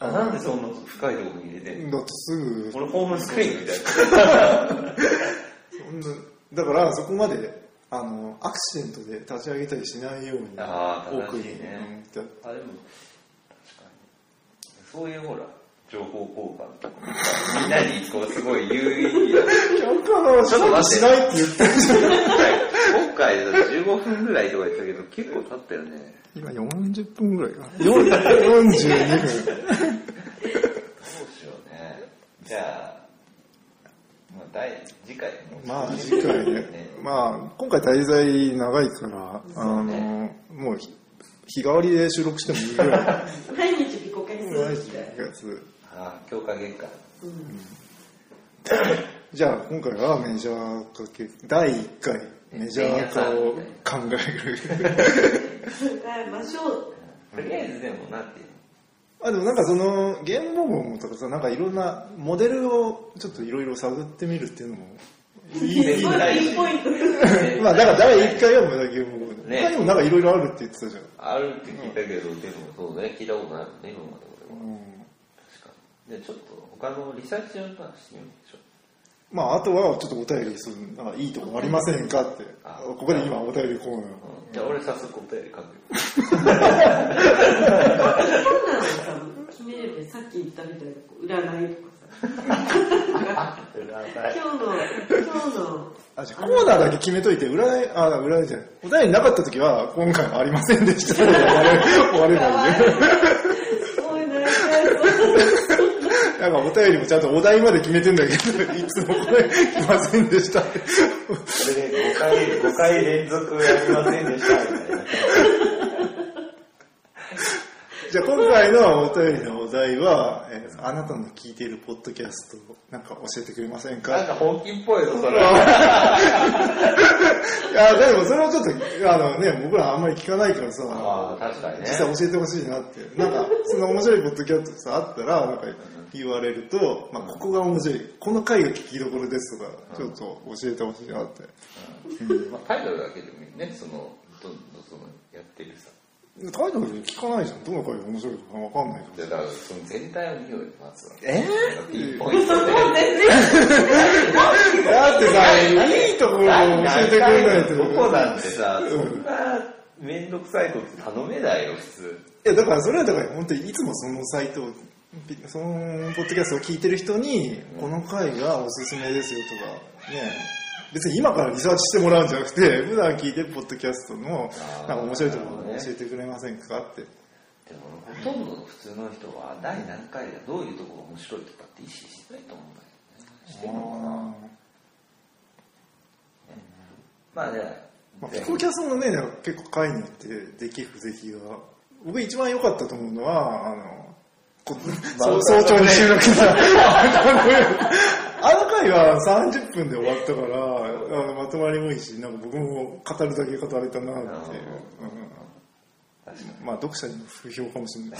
なんでそんな深いところに入れてんの？ だってすぐ。 俺ホームスクリーンみたいな。 だからそこまでアクシデントで立ち上げたりしないように奥にね。でも確かにそういうほら情報交換とかみんなにこうすごい有意義な。 キャンクラはちょっと待ってしないって言ってるじゃん。 今回15分ぐらいとか言ったけど結構経ったよね。 今40分ぐらいかな。42分。どうしようね。じゃあ。次回ね。今回滞在長いから、もう日替わりで収録してもいいぐらい。 毎日ピコカにするみたいな。 強化月間。 じゃあ今回はメジャー化第1回メジャー化を考える。 考えましょう。 とりあえずでもなんていうの？ でもなんかそのゲームボムとかさ、なんかいろんなモデルをちょっといろいろ探ってみるっていうのもいいね。 いいポイント。 だから第1回は無駄ゲームボム。他にもなんかいろいろあるって言ってたじゃん。 あるって聞いたけど、でもそうね、聞いたことないもんね、今まで俺は。確かに。で、ちょっと他のリサーチをしてみるでしょ。 あとはちょっとお便りする、なんかいいとこありませんかって。ここで今お便りコーナー。 じゃあ俺早速お便り書くよ。 決めればさっき言ったみたいな占いとかさ。今日のじゃあコーナーだけ決めといて、占いじゃない。お便りなかった時は今回はありませんでした。終わればいいよ。なんかお便りもちゃんとお題まで決めてんだけど、いつもこれ来ませんでした。 それで5回連続やりませんでしたみたいな。 じゃあ今回のお便りのお題は、あなたの聞いているポッドキャストをなんか教えてくれませんか？ なんか本気っぽいぞそれ。 いやでもそれはちょっと僕らあんまり聞かないからさ、 確かにね、 実際教えてほしいなって、なんかその面白いポッドキャストさあったらなんか言われると、ここが面白い、この回が聞きどころですとかちょっと教えてほしいなって。 タイトルだけでもいいね、そのやってるさ。 タイトル聞かないじゃん。どの回が面白いか分かんないから。 だからその全体を見ようよ、まずは。 ピンポイントで。だってさ、いいところを教えてくれないと。 どこなんてさ、そんなめんどくさいこと頼めないよ普通。 いやだからそれはだから本当にいつもそのサイトそのポッドキャストを聞いてる人にこの回がおすすめですよとかね、別に今からリサーチしてもらうんじゃなくて普段聞いてるポッドキャストのなんか面白いところを教えてくれませんかって。 でもほとんどの普通の人は第何回がどういうところが面白いとかって意識してないと思うんだけどね。してるのかな。まあね、 ポッドキャストのね結構回によって出来不出来が、僕一番良かったと思うのは早朝に収録したあの回は30分で終わったからまとまりもいいし、なんか僕も語るだけ語れたなっていう、まあ読者にも不評かもしれない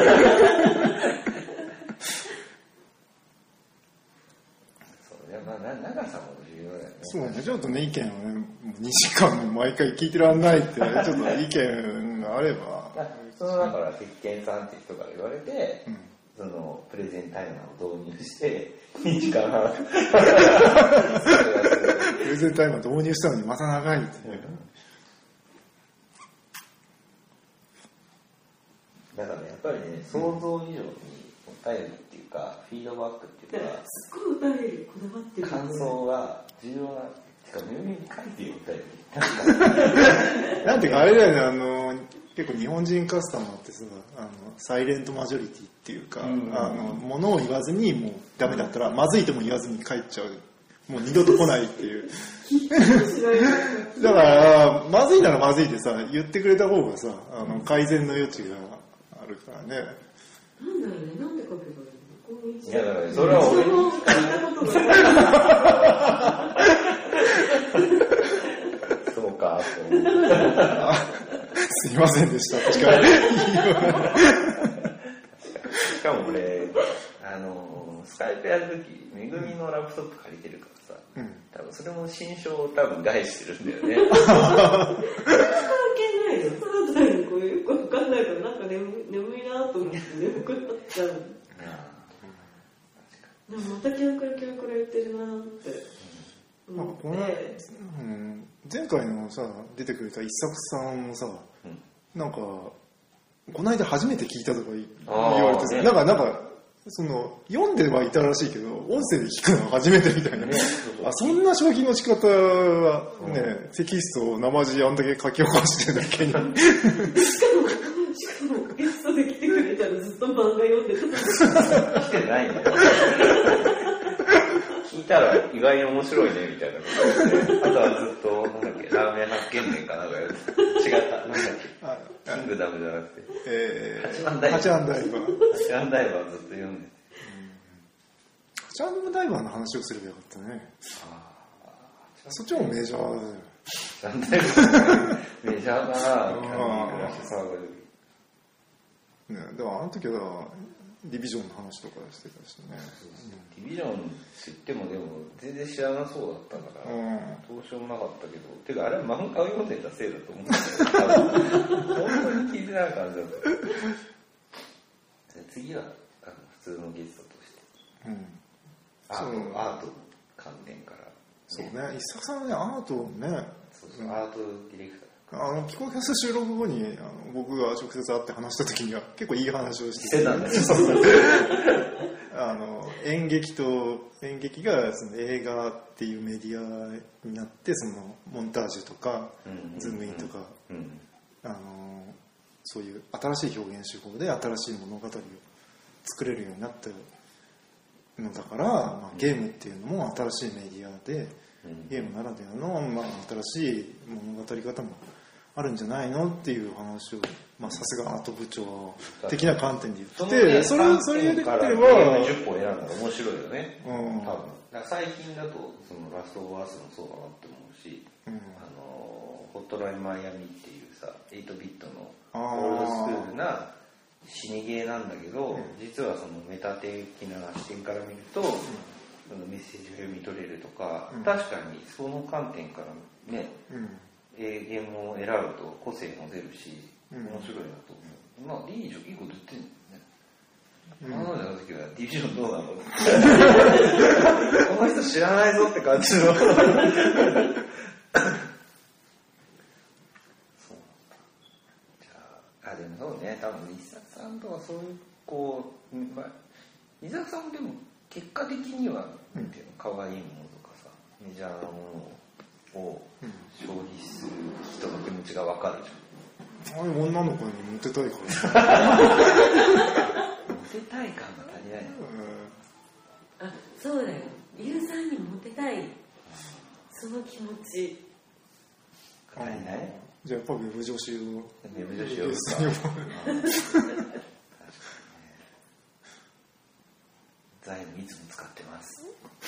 そうね、まあ長さも重要だよね。 そうね、ちょっとね意見をね2時間毎回聞いてらんないってちょっと意見があればだから鉄拳さんって人から言われて、そのプレゼンタイマーを導入して2時間半プレゼンタイマー導入したのにまた長いっていう、 だからねやっぱりね想像以上にお便りっていうかフィードバックっていうかすっごいお便りこだわってる、 感想が重要な、てか耳に書いてよお便りなんていうかあれだよね、結構日本人カスタマーってさサイレントマジョリティっていうか、物を言わずにもうダメだったらまずいとも言わずに帰っちゃう、もう二度と来ないっていうだからまずいならまずいでさ言ってくれた方がさ改善の余地があるからね。 なんだろうね、なんで書けばいいの？こんにちいやだは。 からそれは俺に聞いたことがない。 そうかって思うすいませんでしたしかも俺スカイプやるときめぐみのラップトップ借りてるからさ、多分それも新書を多分害してるんだよね関係ないよ。ただ単にこういうよくわかんないからなんか眠いなと思って眠くなっちゃう。でもまたキャンクラ言ってるなって思って。 前回のさ出てくれた一作さんもさ、なんかこの間初めて聞いたとか言われてさ、なんかその読んではいたらしいけど音声で聞くのは初めてみたいな、そんな消費の仕方はね、テキストを生地あんだけ書き起こしてるだけにしかもゲストで来てくれたらずっと漫画読んでた来てないんだよ聞いたら意外に面白いねみたいなことで、あとはずっとなんだっけラーメン発見年かなんかやる違ったなんだっけキングダムじゃなくて、八幡ダイバーずっと読んでて、 八幡ダイバーの話をすればよかったね。そっちもメジャーだよ。 八幡ダイバーメジャーだなキャンディークラッシュサーバーね、でもあの時はディビジョンの話とかしてたしね。 ディビジョンって言ってもでも全然知らなそうだったから、どうしようもなかったけど、てかあれは漫画を読んでたせいだと思うんだけど、本当に聞いてない感じだった。次は普通のゲストとして、アートの観点から、 そうね、一作さんはねアートをね、 そうアートディレクター。 ピコキャス収録後に僕が直接会って話した時には結構いい話をしてたんだよ演劇がその映画っていうメディアになってそのモンタージュとか、ズームインとか、そういう新しい表現手法で新しい物語を作れるようになったのだから、ゲームっていうのも新しいメディアで、ゲームならではの、新しい物語方もあるんじゃないのっていう話を、さすがアート部長的な観点で言ってて、それで言ってれば 10本選んだら面白いよね、多分。最近だとそのラストオブアースもそうだなって思うし、ホットラインマイアミっていうさ8ビットのオールドスクールな死にゲーなんだけど、実はそのメタ的な視点から見ると、そのメッセージを読み取れるとか、確かにその観点からね、ゲームを選ぶと個性も出るし面白いなと思う。いいこと言ってんだよね。彼女の時はディビジョンどうなのこの人知らないぞって感じのそう多分伊沢さんとかそういうこう、まあ、伊沢さんもでも結果的にはなんていうの、可愛いものとかさメジャーなものを消費する人の気持ちが分かるじゃん。 あれ女の子にモテたいからモテたい感が足りない、 あ、そうだよ、ゆうさんにモテたいその気持ち足りない。 じゃあやっぱウェブ女子をウェブ女子をゲストに呼ばれる財務いつも使ってます。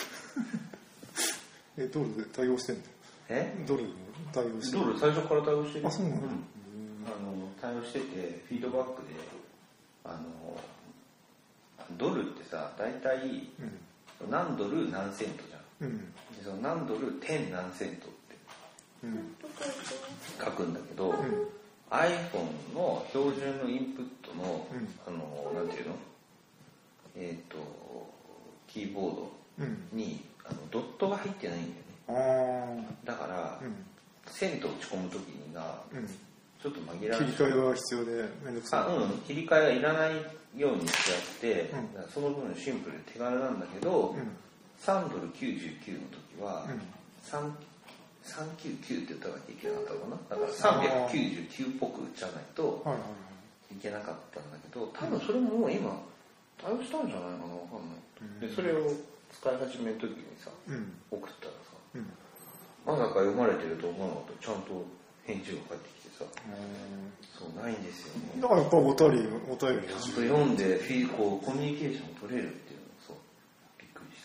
ドルで対応してんの？ドル対応してる？ ドル最初から対応してる。 あ、そうなの？ 対応しててフィードバックでドルってさ大体何ドル何セントじゃん、でその何ドル点何セントって書くんだけど、iPhone の標準のインプットの、なんていうのキーボードに、ドットが入ってないんだよね。だから、セントを打ち込むときにが、ちょっと紛らわしい。 切り替えが必要でめんどくさい。 切り替えがいらないようにしてあって、その分シンプルで手軽なんだけど、3ドル99の時は、399って言ったらいけなかったのかな。だから399っぽく打ちゃないといけなかったんだけど、多分それももう今対応したんじゃないかな、わかんない。でそれを使い始める時にさ、送ったらさ、まさか読まれてると思わなかった。ちゃんと返事が返ってきてさ、そうないんですよね。 だからやっぱお便りちゃんと読んでこうコミュニケーションを取れるっていうのそうびっくりした。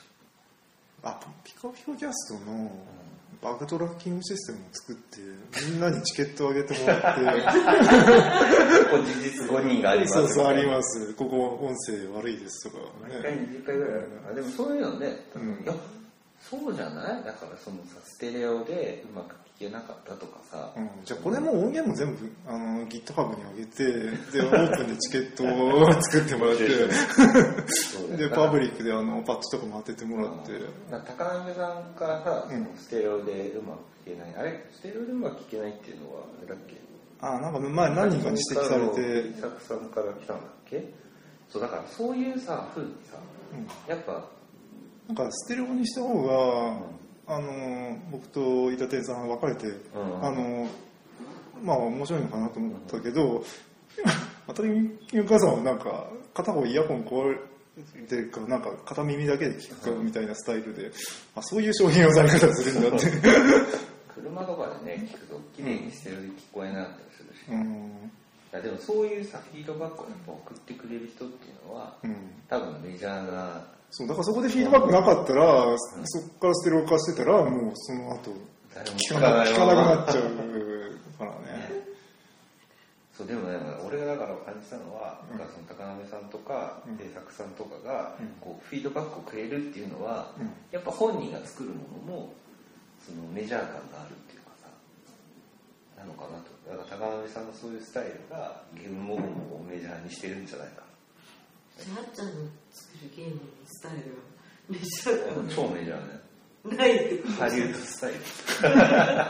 ピカピカキャストのバグトラッキングシステムを作ってみんなにチケットをあげてもらってここ事実5人があります、ね、 そうあります。ここ音声悪いですとか、 毎回20回ぐらいある。でもそういうのね、いやそうじゃない。だからそのさステレオでうまく聞けなかったとかさ、 じゃあこれも音源も全部GitHub に上げてでオープンでチケットを作ってもらってでパブリックでパッチとかも当ててもらって、 高鍋さんからさ、ステレオでうまく聞けない、あれステレオでうまく聞けないっていうのはあれだっけ。 なんか前何人かに指摘されて伊作さんから来たんだっけ。そうだからそういうさ風にさ、やっぱなんかステレオにした方が、僕と伊達さん分かれて、まあ面白いのかなと思ったけど、当たり前お母さんはなんか片方イヤホン壊れてるからなんか片耳だけで聞くかみたいなスタイルで、そういう商品をされ方するんだって車とかでね聞くと綺麗にしてるで聞こえなかったりするし、いやでもそういうさフィードバックをやっぱ送ってくれる人っていうのは、多分メジャーな。 そうだからそこでフィードバックなかったら、そこからステレオ化してたらもうその後聞かなくなっちゃうからね。 そうでもね、俺がだから感じたのは、その高鍋さんとか制作さんとかがこうフィードバックをくれるっていうのは、やっぱ本人が作るものもそのメジャー感があるっていうかさ、なのかなと。だから高鍋さんのそういうスタイルがゲームモードをメジャーにしてるんじゃないかな。 じゃあっちゃんの作るゲームのスタイルはメジャー感超メジャーね。 ないってこと。 ハリウッドスタイル。 だ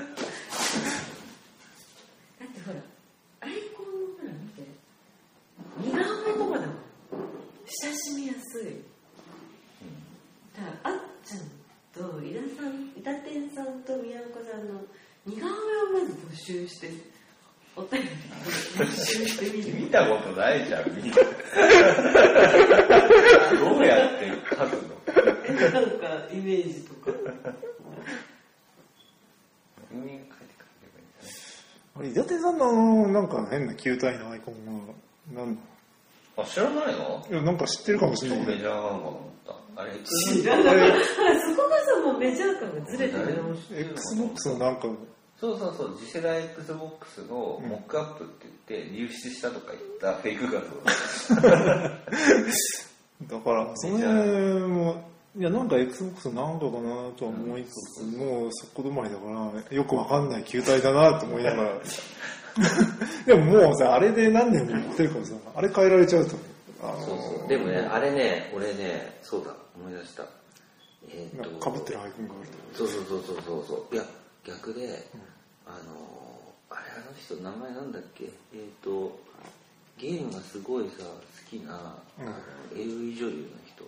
ってほらアイコンのほら見て似顔絵とかだもん。親しみやすい。だからあっちゃんと伊達天さんと宮子さんの似顔絵をまず募集してお便り募集してみる。 見たことないじゃん。どうやって書くの？ なんかイメージとか。 伊達さんのなんか変な球体のアイコンがなんだ。知らないの？ いやなんか知ってるかもしれない。 メジャーなのかと思った。あれ知らない。そこがさもうメジャー感がずれてる。 Xbox のなんか。 そう次世代 XBOX のモックアップって言って流出したとか言ったフェイク画像だからそれもいやなんか XBOX のなんかかなとは思いつつもうそこ止まりだからよくわかんない球体だなと思いながらでももうさあれで何年もやってるからさあれ変えられちゃうとそうでもねあれね俺ねそうだ思い出したかぶってるアイコンがあるとそういや逆で、あれあの人名前なんだっけゲームがすごいさ好きな、AV 女優の人。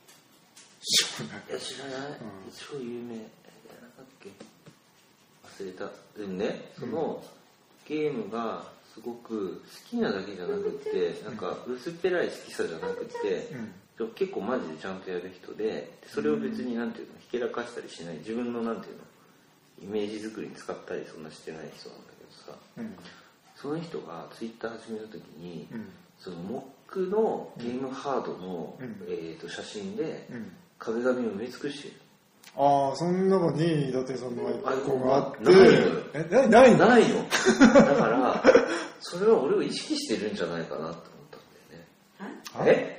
知らない、超有名。なんだっけ、忘れた。でもね、そのゲームがすごく好きなだけじゃなくて、なんか薄っぺらい好きさじゃなくて、結構マジでちゃんとやる人で、それを別になんていうの、ひけらかしたりしない、自分のなんていうの、イメージ作りに使ったりそんなしてない人なんだけどさ、その人がツイッター始めた時に、そのモックのゲームハードの、写真で壁紙を埋め尽くしてる。 ああ、その中に伊達さんのアイコンがあって、 ないのだからそれは俺を意識してるんじゃないかなと思ったんだよね。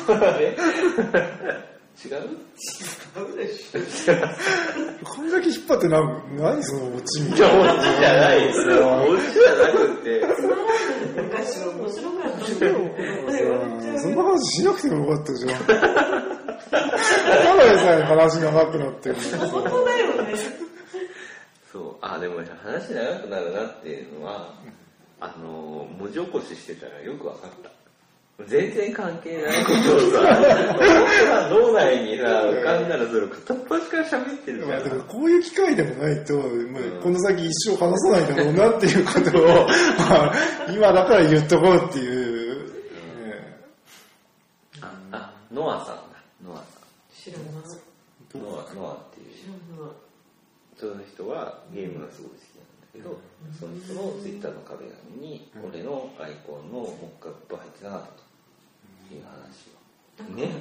違うでしょ。 こんだけ引っ張って何そのオチみたいな。オチじゃないですよ。オチじゃなくて。 昔は面白かったそんな話しなくてもよかったじゃん。ただでさえ話長くなってる。 本当だよね。 そう。でも話長くなるなっていうのは、文字起こししてたらよく分かった。全然関係ないことをさ、脳内にさ、浮かんだらそれ片っ端から喋ってるじゃん。 でもこういう機会でもないと、この先一生話さないだろうなっていうことを、今だから言っとこうっていう。 ノアさんだ。ノアさん。 知らない。 ノアっていう。その人はゲームがすごい好きなんだけど、その人のツイッターの壁紙に俺のアイコンのモックアップ入ってなかったと。いう話をね。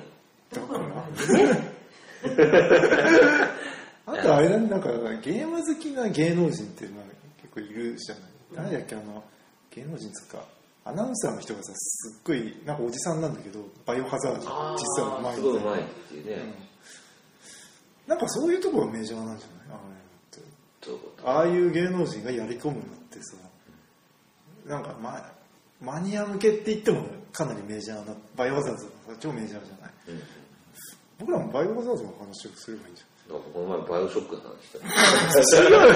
あとあれだね、なんかゲーム好きな芸能人っていうのは結構いるじゃない。誰だっけ、芸能人つかアナウンサーの人がさ、すっごいなんかおじさんなんだけどバイオハザード実はうまい。 すごいうまいっていうね。 なんかそういうところがメジャーなんじゃない？ああいう芸能人がやり込むのってさ、なんかマニア向けって言ってもかなりメジャーな、バイオハザードが超メジャーじゃない、僕らもバイオハザードの話をすればいいじゃん。 この前バイオショックの話したほら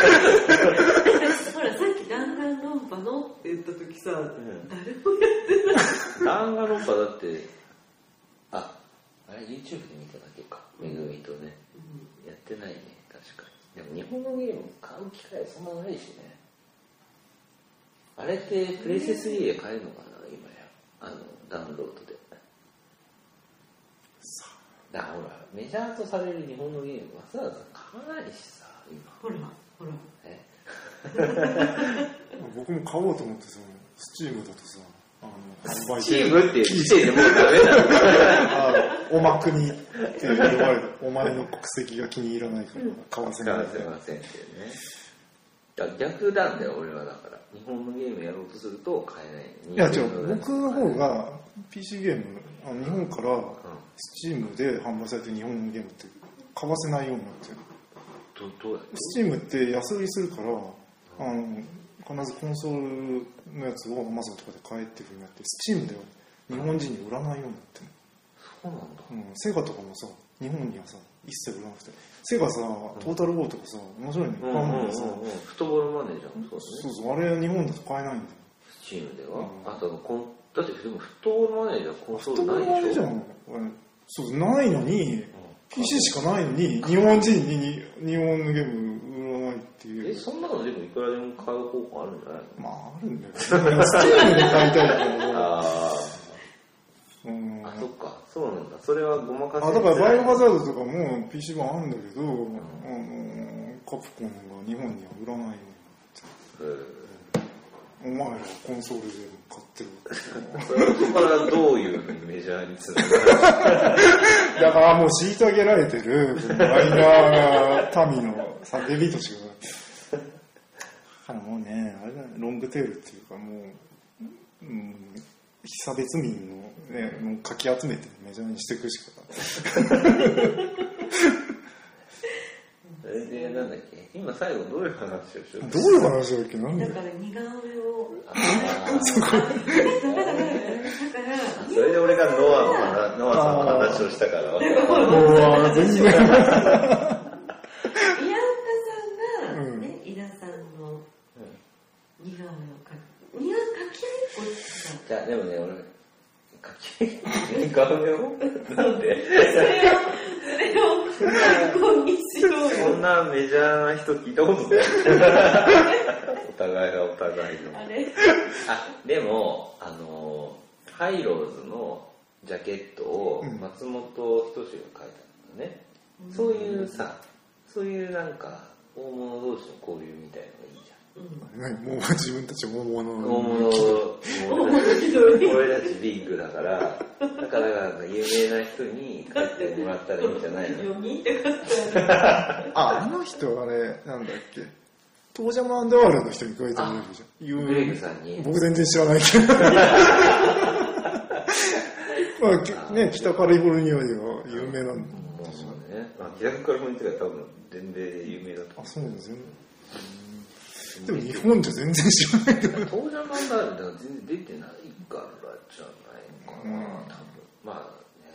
さっき弾丸論破のって言った時さ、誰もやってない。 弾丸論破だってあれ YouTube で見ただけか、めぐみとね、やってないね、確かに。でも日本のゲーム買う機会そんなないしね。あれってプレイステ3で買えるのかな今や、ダウンロードで。だからほらメジャーとされる日本のゲームわざわざ買わないしさ今。 ほら僕も買おうと思ってさ、スチームだとさ、 スチームっていう時点でもうダメだろ。 おまくにって言われる。お前の国籍が気に入らないから買わせない。 買わせませんっていうね。逆なんだよ俺は。だから日本のゲームやろうとすると買えない。 いや違う、僕の方が PC ゲーム日本からスチームで販売されてる日本のゲームって買わせないようになってる。 どうやって？ スチームって安売りするから必ずコンソールのやつを Amazon とかで買えっていう風になって、スチームでは日本人に売らないようになってる。 そうなんだ。 セガとかもさ、日本にはさ一切売らなくて、セガさ、トータルウォーとかさ、面白いのいっぱいあるんだけどさ、 フットボールマネージャーもそうだね。 そうあれ日本だと買えないんだよ。 スチームでは、あとだってでもフットボールマネージャーコンソールないでしょ。 フットボールマネージャーそうないのに、PC しかないのに日本人に日本のゲーム売らないっていう。 そんなのでもいくらでも買う方法あるんじゃないの？ まああるんだよ。スチームで買いたいけど。 そっか、そうなんだ。それはごまかせ。 だからバイオハザードとかも PC 版あるんだけど、カプコンが日本には売らないようになって。お前らコンソールで買ってる。 そこからどういうふうにメジャーにつながる？ だからもう虐げられてるマイナー民の叫びとしか。だからもうね、あれだね、ロングテールっていうかもう、被差別民のね、もうかき集めてメジャーにしていくしか。 それでなんだっけ、今最後どういう話をしよう。 どういう話だっけ、なんで。 だから似顔絵を。 そこ。 だからそれで俺がノアさんの話をしたから。 全然。 宮岡さんがね、井田さんの似顔絵を描き合いっこさ。 じゃあアイコンにしようよ。 そんなメジャーな人聞いたことない。お互いがお互いの。 あれでも、ハイローズのジャケットを松本人志が書いたのね。そういうさ、そういうなんか、大物同士の交流みたいなのがいいじゃん。 もう自分たち大物大物俺たちビッグだからなんか有名な人に書いてもらったらいいんじゃないの。 読みって書いてある。 あの人あれなんだっけ、トージャマンダワールの人に書いてもらるじゃん。 グレイグさんに。 僕全然知らないけどまあね、北カリフォルニアでは有名なんでしょうね。北カリフォルニアって多分全米で有名だと思う。 あ、そうなんですね。でも日本じゃ全然知らないけど。 トージャマンダールでは全然出てないからじゃないのかな、多分。まあね、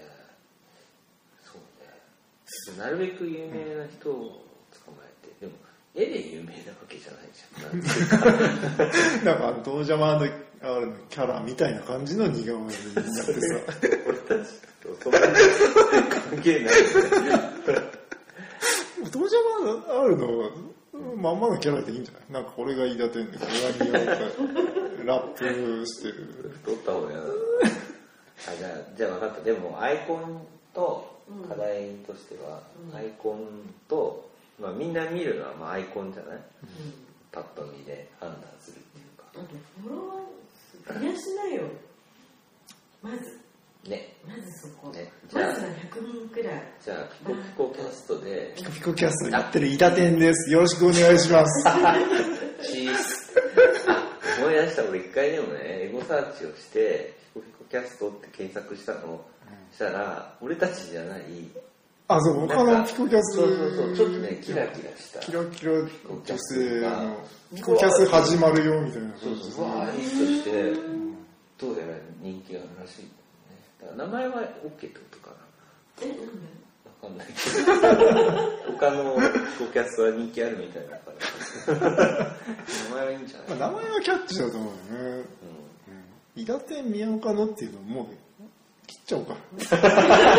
そうね。なるべく有名な人を捕まえて、でも絵で有名なわけじゃないじゃん。 なんかトージャマンダールのキャラみたいな感じの似顔絵になってさ。 俺たちとそんなに関係ないよね。 トージャマンダールのまんまのキャラでいいんじゃない？なんかこれが言い立てんで、これが似合うかラップしてる。 太った方が嫌だな。じゃあ分かった。でもアイコンと課題としては、アイコンと、まあ、みんな見るのはまあアイコンじゃない、パッと見で判断するっていうか。 あとフォロワー増やしなよ。まずね、 まずそこ、 ね、 まずは100人くらい。 じゃあピコピコキャストでピコピコキャストやってる伊田天です。よろしくお願いします。 チース。思い出した。俺一回でもねエゴサーチをしてピコピコキャストって検索したの、したら俺たちじゃない、 あ、そう、他のピコキャスそうちょっとねキラキラしたキラキラ女性のピコキャス始まるよみたいな。 そうわーヒットして、どうやら人気があるらしい。名前は OK ってことかな。 なんで？ わかんないけど他のピコキャストは人気あるみたいだから名前はいいんじゃない、 まあ、名前はキャッチだと思うよね。伊田天宮岡野っていうのもう切っちゃおうか。 確か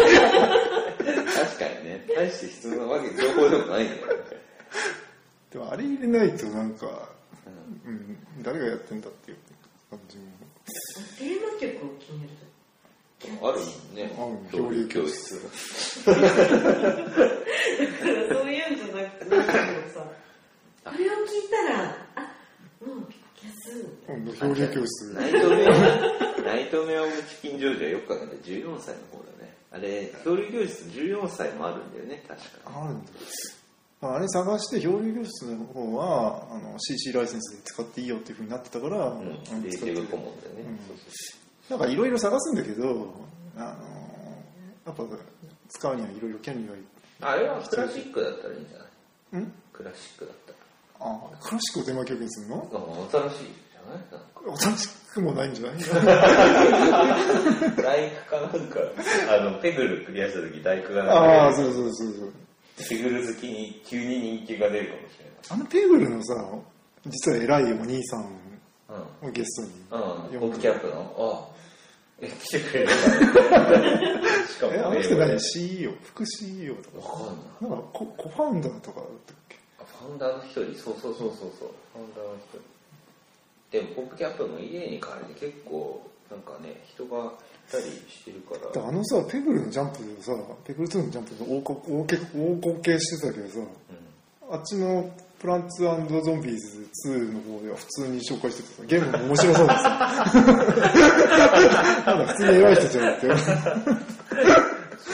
にね、大して必要なわけ情報でもないんだよね。 でもあれ入れないとなんか、誰がやってんだっていう感じも。 テーマ曲を決めるとあるね、 漂流教室。 そういうんじゃなくて、なんかさ、これを聞いたら、もうピコキャス。 漂流教室。 ナイトメアオブチキンジョージはよく考えて14歳の方だね。あれ、漂流教室14歳もあるんだよね、確か。 あるんだ。あれ探して漂流教室の方はCC ライセンスで使っていいよっていう風になってたから、 クリエイティブコモンだよね。 なんかいろいろ探すんだけど、やっぱ使うにはいろいろ権利がいる。 あれはクラシックだったらいいんじゃない？ ん？ クラシックだったら。クラシックをテーマ曲にするの？ 新しいじゃない？ 新しくもないんじゃない？ 大工かなんか、ペグルクリアした時大工がなんか。そう。 ペグル好きに急に人気が出るかもしれない。 ペグルのさ、実は偉いお兄さんをゲストに。 ポップキャップの。来てくれるしかもあの人何 CEO 副 CEO とかわかんない。 なんかコファウンダーとかだったっけ？ ファウンダーの一人。そうファウンダーの一人でもポップキャップの家に帰りで結構なんかね人がいたりしてるから。 さペグルのジャンプでさペグル2のジャンプで大こけしてたけどさ、あっちのプランツ&ゾンビーズ2の方では普通に紹介しててさ、ゲームも面白そうですなんか普通に偉い人じゃなくてそうね、 偉い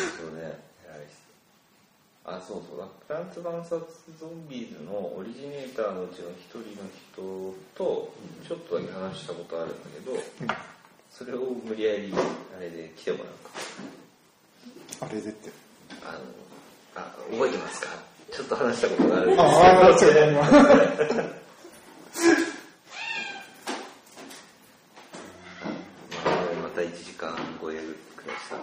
人。そうプランツ&ゾンビーズのオリジネーターのうちの一人の人とちょっとだけ話したことあるんだけど、それを無理やりあれで来てもらうか。 あれでって覚えてますか？ちょっと話したことがあるんですそうだ今また1時間超えるくらいした。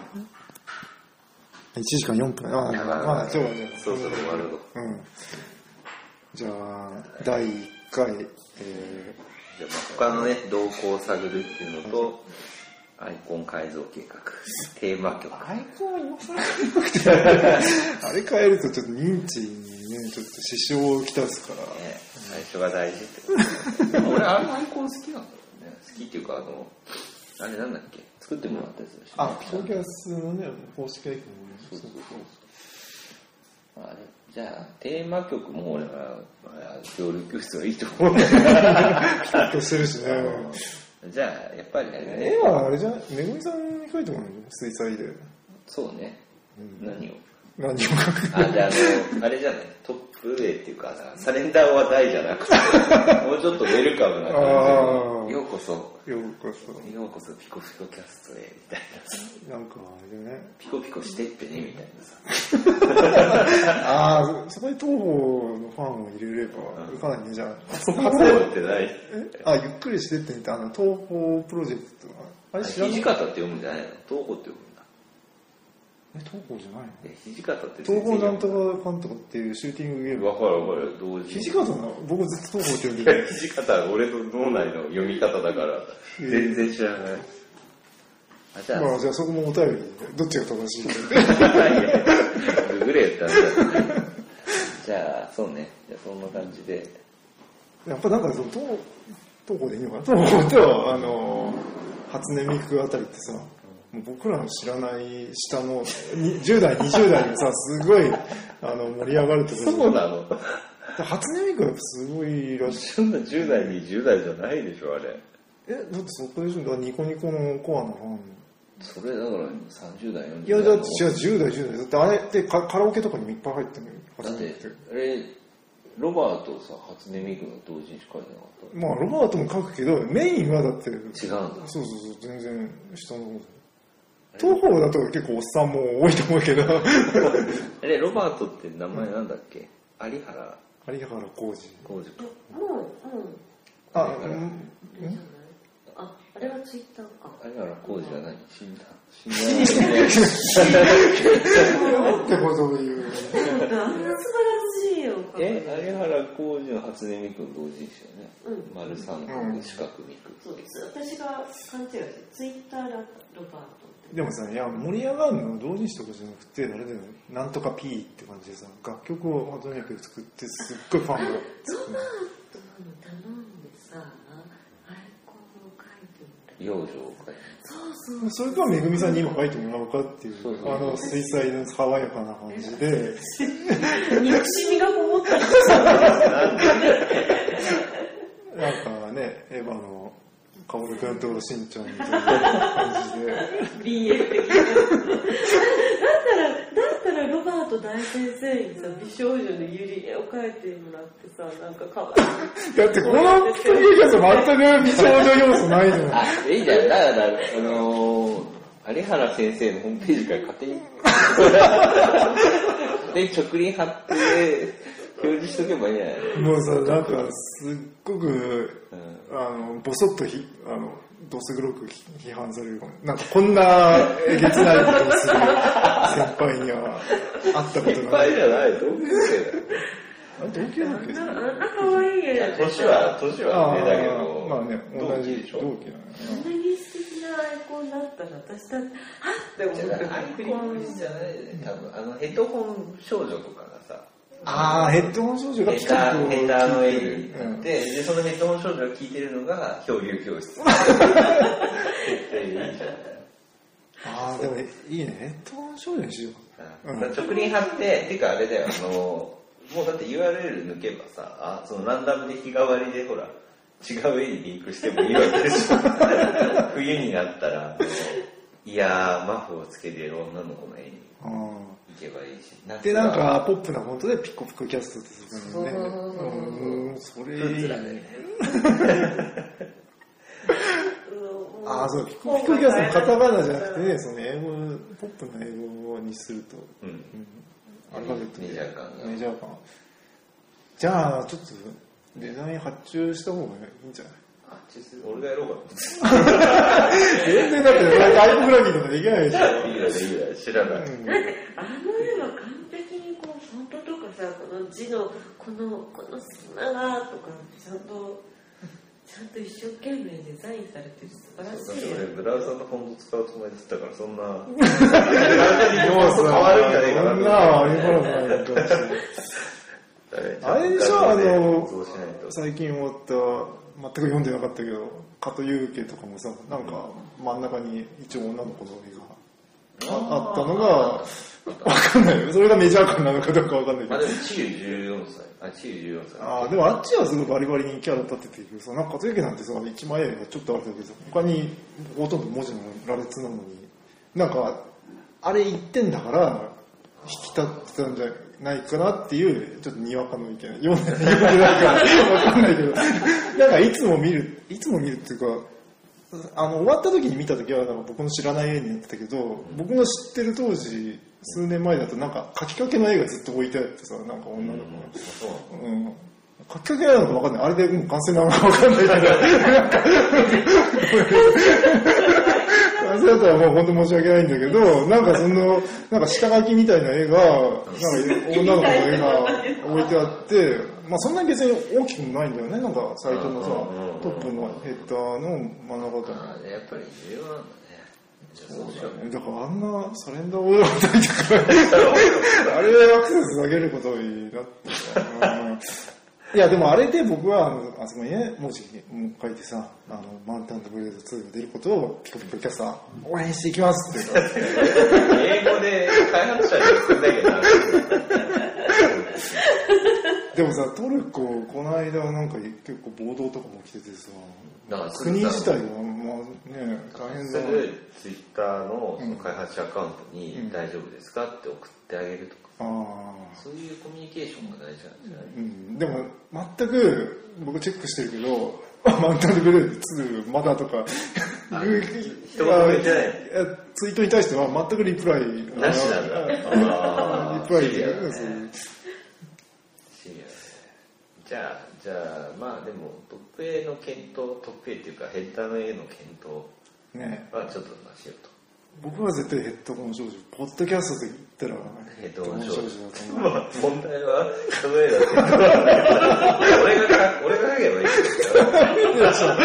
1時間4分。まあそうだね。 そろそろ終わるの。 じゃあ第1回、 じゃあ他のね動向を探るっていうのと、 アイコン改造計画、テーマ曲。 アイコンは今更なくてあれ変えるとちょっと認知にねちょっと支障をきたすから、 ね、最初が大事ってことでも俺あのアイコン好きなんだよね。好きっていうかあれなんだっけ、作ってもらったやつでしょ。 ピコキャスのね公式アイコンもね。 そうあれじゃあテーマ曲も俺は協力室はいいと思う。 ピコッとしてるしね。 じゃあやっぱりね。 絵はあれじゃない、めぐみさんに描いてもらうの水彩で。 そうね。何を描く。 じゃああれじゃない、トップ絵っていうかサレンダーは大じゃなくてもうちょっとウェルカムな感じでようこそピコピコキャストへみたいな。 なんかあれね、 ピコピコしてってねみたいなさ。 そこに東宝のファンを入れればかなりね、じゃあ東宝ってないゆっくりしてってみた東宝プロジェクトあれ知らない。 土方って読むんじゃないの、東宝って読むんだ。 東宝じゃないの。 土方って東宝なんとかかんとかっていうシューティングゲーム。 わかる同時に。 土方なの。僕ずっと東宝って呼んでる。 土方は俺の脳内の読み方だから全然知らない。じゃあそこもお便りでどっちが正しいかググれって話だね。じゃあそうね、じゃあそんな感じでやっぱなんか東宝でいいのかな。東宝と初音ミクあたりってさ、もう僕らの知らない下の10代20代にさすごい盛り上がるってこと。 そうなの。 初音ミクはすごいらしい。 そんな10代20代じゃないでしょあれ。 だってそこでしょ。ニコニコのコアのファン。 それだから30代40代。 いやだって違う10代10代だってあれってカラオケとかにもいっぱい入ってるのよ。 だってあれロバートさ初音ミクが同時にしか書いてなかった。 まあロバートも書くけどメインはだって違うんだ。 そう全然下の方。東宝だと結構おっさんも多いと思うけどあれロバートって名前なんだっけ、有原浩二か。あれはツイッターか。 有原浩二じゃない、死んだってことを言う。 あんな素晴らしいよ。 有原浩二の初音ミクの同時でしたよね。丸三角四角ミク。 そうです。私が勘違いしてツイッターだったロバート。 でもさ、いや盛り上がるのは同人誌とかじゃなくて、あれだよね、なんとか P って感じでさ、楽曲をとにかく作ってすっごいファンが。 ロバートなの頼んでさ、アイコンを描いてもらう。 養女を描いて。 そうそれかめぐみさんに今書いてもらおうかっていう、水彩の爽やかな感じで。 憎しみがこもったりなんかね、エヴァのカオルくんとしんちゃんみたいな感じで BL 的なだったらロバート大先生にさ美少女のゆり絵を描いてもらってさ、なんかかわいい。 だってこのプロジェクト全く美少女要素ないじゃん。 いいじゃん。だから有原先生のホームページから勝手に直輪貼って表示しとけばいいんじゃない。 もうさ、なんかすっごくボソッとどす黒く批判されるかも。なんかこんなえげつないことをする先輩には会ったことない。 先輩じゃない、同級生だよ。 同級だっけ？ かわいいやつ。 年はね、だけど。 まあね、同じでしょ。 同期なの。 こんなに素敵なアイコンだったら私だって、はっって思ってアイコンじゃないね。多分ヘッドホン少女とかがさ。 ヘッドホン少女がヘターの絵になって、でそのヘッドホン少女が聴いてるのが漂流教室。 でもいいね、ヘッドホン少女にしよう。 直輪貼って、てかあれだよ、もうだって URL 抜けばさ、そのランダムで日替わりでほら、違う絵にリンクしてもいいわけでしょ。冬になったら、イヤーマフをつけてる女の子の絵に行けばいいし。 で、なんかポップなフォントでピコピコキャストってするのね。それいいね。そう、ピコピコキャストのカタカナじゃなくてね、その英語、ポップな英語にすると、アルファベットでメジャー感。じゃあ、ちょっとデザイン発注した方がいいんじゃない？ 発注する？俺がやろうか。 全然だって、タイポグラフィーとかできないでしょ。 いいよ、知らない。 だってあの絵は完璧にこうフォントとかさ、この字のこの隙間がとかちゃんとちゃんと一生懸命デザインされてる素晴らしい。 俺ブラウザのフォント使うつもりだったからそんなブラウザにフォント変わるんじゃねえかな。 そんなありそうないかもしれない。あれでしょ、最近終わった全く読んでなかったけど加藤祐介とかもさ、なんか真ん中に一応女の子の絵があったのがわかんないよ。それがメジャー感なのかどうかわかんないけど。 でもチュー14歳。チュー14歳。 でもあっちはすごいバリバリにキャラ立ててるけどさ、なんか加藤祐介なんてさ、一枚絵がちょっとあるだけでさ、他にほとんど文字の羅列なのに、なんかあれ言ってんだから引き立ってたんじゃないかなっていうちょっとにわかの意見。読んでないからわかんないけど、なんかいつも見るっていうか。終わった時に見た時はなんか僕の知らない絵になってたけど、僕の知ってる当時数年前だとなんか描きかけの絵がずっと置いてあってさ、なんか女の子が、描きかけなのか分かんない、あれでもう完成なのか分かんないけどなんか完成だったらもう本当申し訳ないんだけど、なんかなんか下書きみたいな絵がなんか女の子の絵が置いてあって、まあそんなに別に大きくもないんだよね。なんかサイトのさ、トップのヘッダーの真ん中とやっぱり重要なんだね。 そうだね。だからあんなサレンダーオーダーみたいだからあれでアクセス下げることになってさいやでもあれで僕はあそこにね文字も書いてさ、マウンテンブレード2が出ることをピコピコキャスター応援していきますって英語で開発者にするだけだでもさ、トルコこの間なんか結構暴動とかも来ててさ、国自体はまあね大変だ。 ツイッターの開発者アカウントに大丈夫ですかって送ってあげるとか、そういうコミュニケーションが大事なんじゃない？ でも全く僕チェックしてるけど、マウンテンブレード2まだとか人が見てないツイートに対しては全くリプライなしなんだ。 リプライでじゃあまあでもトップ A の検討、トップ A っていうかヘッダーの A の検討はちょっとしようと。 僕は絶対ヘッドホン少女、ポッドキャストで言ったらヘッドホン少女だと思う。 問題はその A だって俺が書けばいいですよ。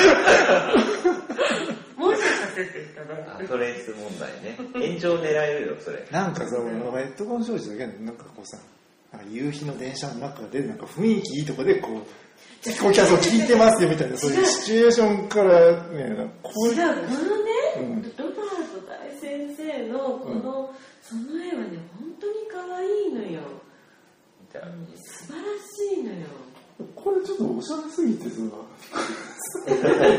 文字させていただく。 トレース問題ね。炎上狙えるよそれ。 なんかさ、ヘッドホン少女だけでなんかこうさ、夕日の電車の中でなんか雰囲気いいとこでこうピコキャスト聞いてますよみたいな、そういうシチュエーションからね、 このね、ロバート大先生のその絵はね本当に可愛いのよ。素晴らしいのよ。 これちょっとおしゃれすぎてさ、 こん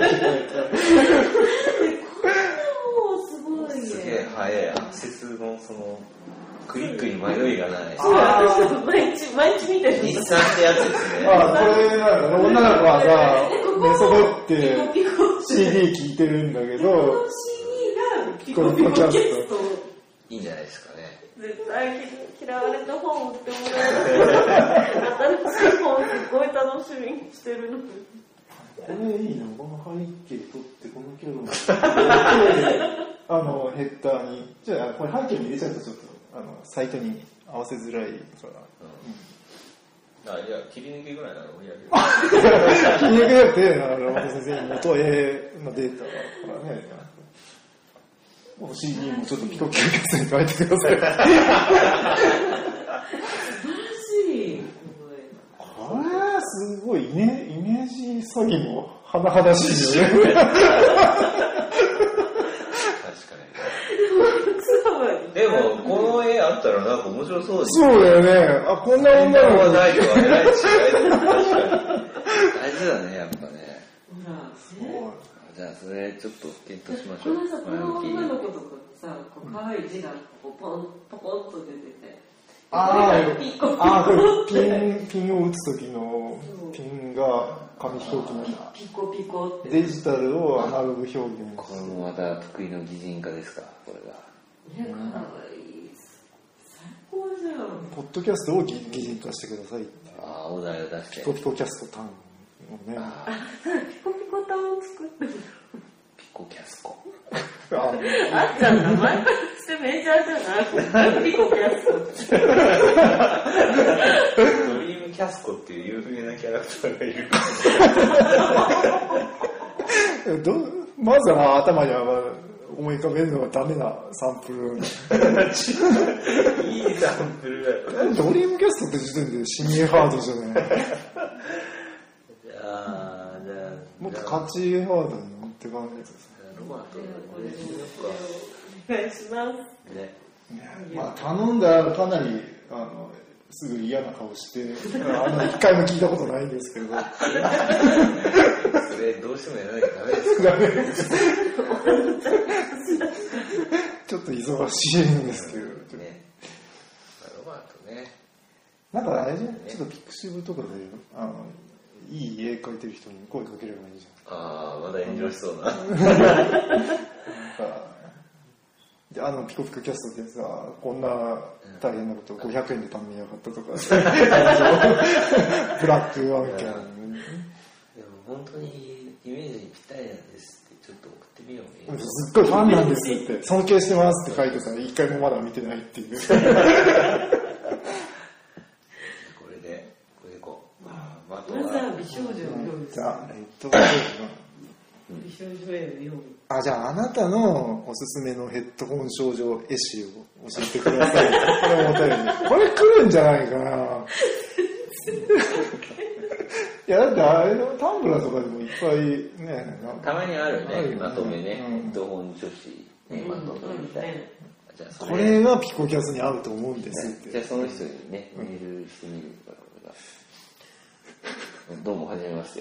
なもうすごいね。 すげえ早いアクセスのそのクリックに迷いがない。 毎日見てる。 日産ってやつですね。 これなんか女の子はさ、寝そべって CD 聴いてるんだけど、 この CD がピコピコキャスト。 いいんじゃないですかね。 絶対嫌われた本売ってもらえる。新しい本すごい楽しみにしてるのに。 これいいな、この背景取ってこのキャラヘッダーに、じゃあこれ背景に入れちゃうとちょっとサイトに合わせづらいから。 いや切り抜きぐらいなら追い上げる。 切り抜きだって松先生に元絵のデータだからね。CD もちょっとピコキャストに書いてください。素晴らしい。 これはすごいイメージ詐欺も甚だしいよね。確かに。でもこの絵あったらなんか面白そうですね。そうだよね。こんな女の子はないとは偉い違いだ。確かに。大事だねやっぱね。 ほら、 じゃあそれちょっと検討しましょう。 この女の子とかさ、可愛い字がポコンと出てて。 これピンを打つ時のピンが紙飛行機のピコピコってデジタルをアナログ表現。 これもまた得意の擬人化ですかこれが。 かわいい。最高じゃん。 ポッドキャストを擬人化してください。 お題を出して。 ピコピコキャストターンをね。 ピコピコターンを作ってる。 ピコキャスコ。 あっちゃん名前からしてメジャーじゃない。ピコキャスト。 ドリームキャスコっていう有名なキャラクターがいる。 まずは頭には思い浮かべるのがダメなサンプル。 いいサンプルだよ。 ドリームキャストって時点でシミエハードじゃない。 じゃあもっと勝ちハードに持ってかないとさ。 ロバートお願いしますね。 まあ頼んだらかなりすぐ嫌な顔して一回も聞いたことないんですけど。 それどうしてもやらなきゃダメですか。 ちょっと忙しいんですけど。 ね。ロバートね。 なんかあれじゃん、ちょっとピクシブとかでいい絵描いてる人に声かければいいじゃん。 ああ、まだ炎上しそうな。 でピコピコキャストでさ、こんな大変なこと500円で頼みやがったとか、ブラック案件。 でも本当にイメージにぴったりなんですってちょっと送ってみよう。 すっごいファンなんですって、尊敬してますって書いてさ、一回もまだ見てないっていう。 これでこう。 まずは美少女を読む。 じゃあ、 美少女絵を読む。 じゃああなたのおすすめのヘッドホン少女絵師を教えてください。これお便り。これ来るんじゃないかな。いやだってあれのタンブラーとかでもいっぱいね。 たまにあるね、まとめね、ヘッドホン女子、まとめみたいな。じゃあこれがピコキャスに合うと思うんですって。 じゃあその人にね、メールしてみるから、俺が。どうも、はじめまして。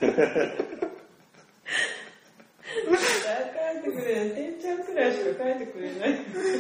書いてくれない。てんちゃんくらいしか書いてくれない。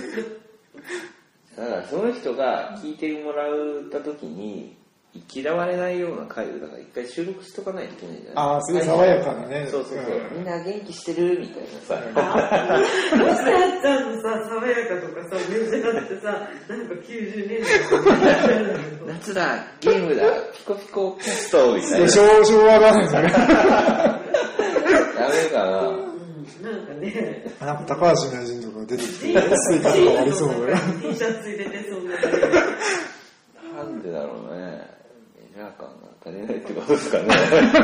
だからその人が聞いてもらった時に嫌われないような回をだから一回収録しとかないといけないじゃない。 すごい爽やかなね。 そう、みんな元気してるみたいなさ。どうしてあっちゃんのさ、爽やかとかさ、メジャーってさ、なんか90年代とか夏だ、ゲームだ、ピコピコキャストみたいな。 昭和なんですよね。 ダメかな。 なんかね、 なんか高橋名人とか出てきて、スイカとかありそうだよ。 T シャツ入れてそんなね。 なんでだろうね。メジャー感が足りないってことですかね。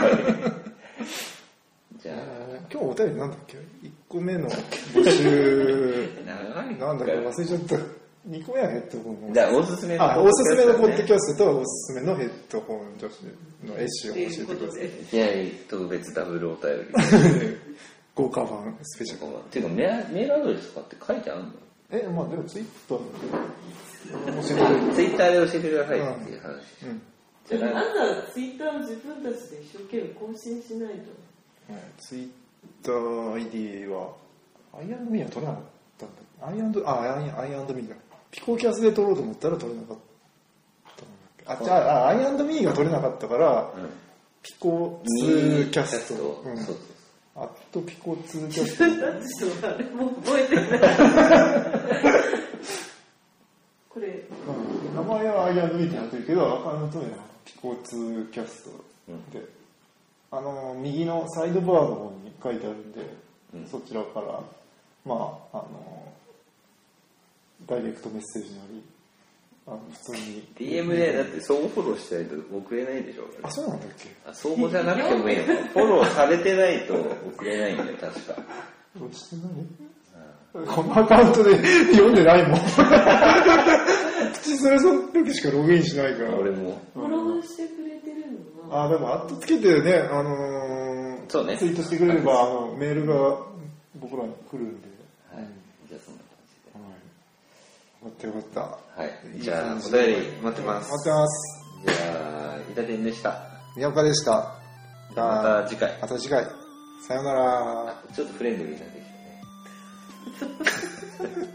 じゃあ今日お便りなんだっけ ?1 個目の募集なんだっけ忘れちゃった。2個目はヘッドホン。 じゃあおすすめのおすすめのポッドキャストとおすすめのヘッドホン女子の絵師を教えてください。 いきなり特別ダブルお便り。 豪華版スペシャル。 っていうかメールアドレスとかって書いてあるの？ まあでもツイッターツイッターで教えてくださいっていう話。 じゃあまずはツイッターを自分たちで一生懸命更新しないと。 ツイッター ID はI&Me は取れなかったんだ。I&Me だ。ピコキャスで取ろうと思ったら取れなかった。じゃあI&Me が取れなかったから、ピコ2キャスト。あとピコ2キャスト。 だってあれも覚えてない。これ、 名前はI&Me ってなってるけど、アカウント名はピコ2キャストで、右のサイドバーの方に書いてあるんで、そちらからダイレクトメッセージなり普通に DM でだって相互フォローしないと送れないでしょ。 そうなんだっけ。 相互じゃなくてもいいのか。フォローされてないと送れないんだよ確か。 どうして何？このアカウントで読んでないもん。口それその時しかログインしないから。 俺もフォローしてくれてるのはでもアットつけてね、 そうね、 ツイートしてくれればメールが僕らに来るんで。 はい。じゃあそんな感じで。 よかったよかった。 はい。じゃあお便り待ってます。 待ってます。 じゃあイタテンでした。 宮岡でした。 また次回。 また次回。さよなら。 ちょっとフレンドリーになってきたね。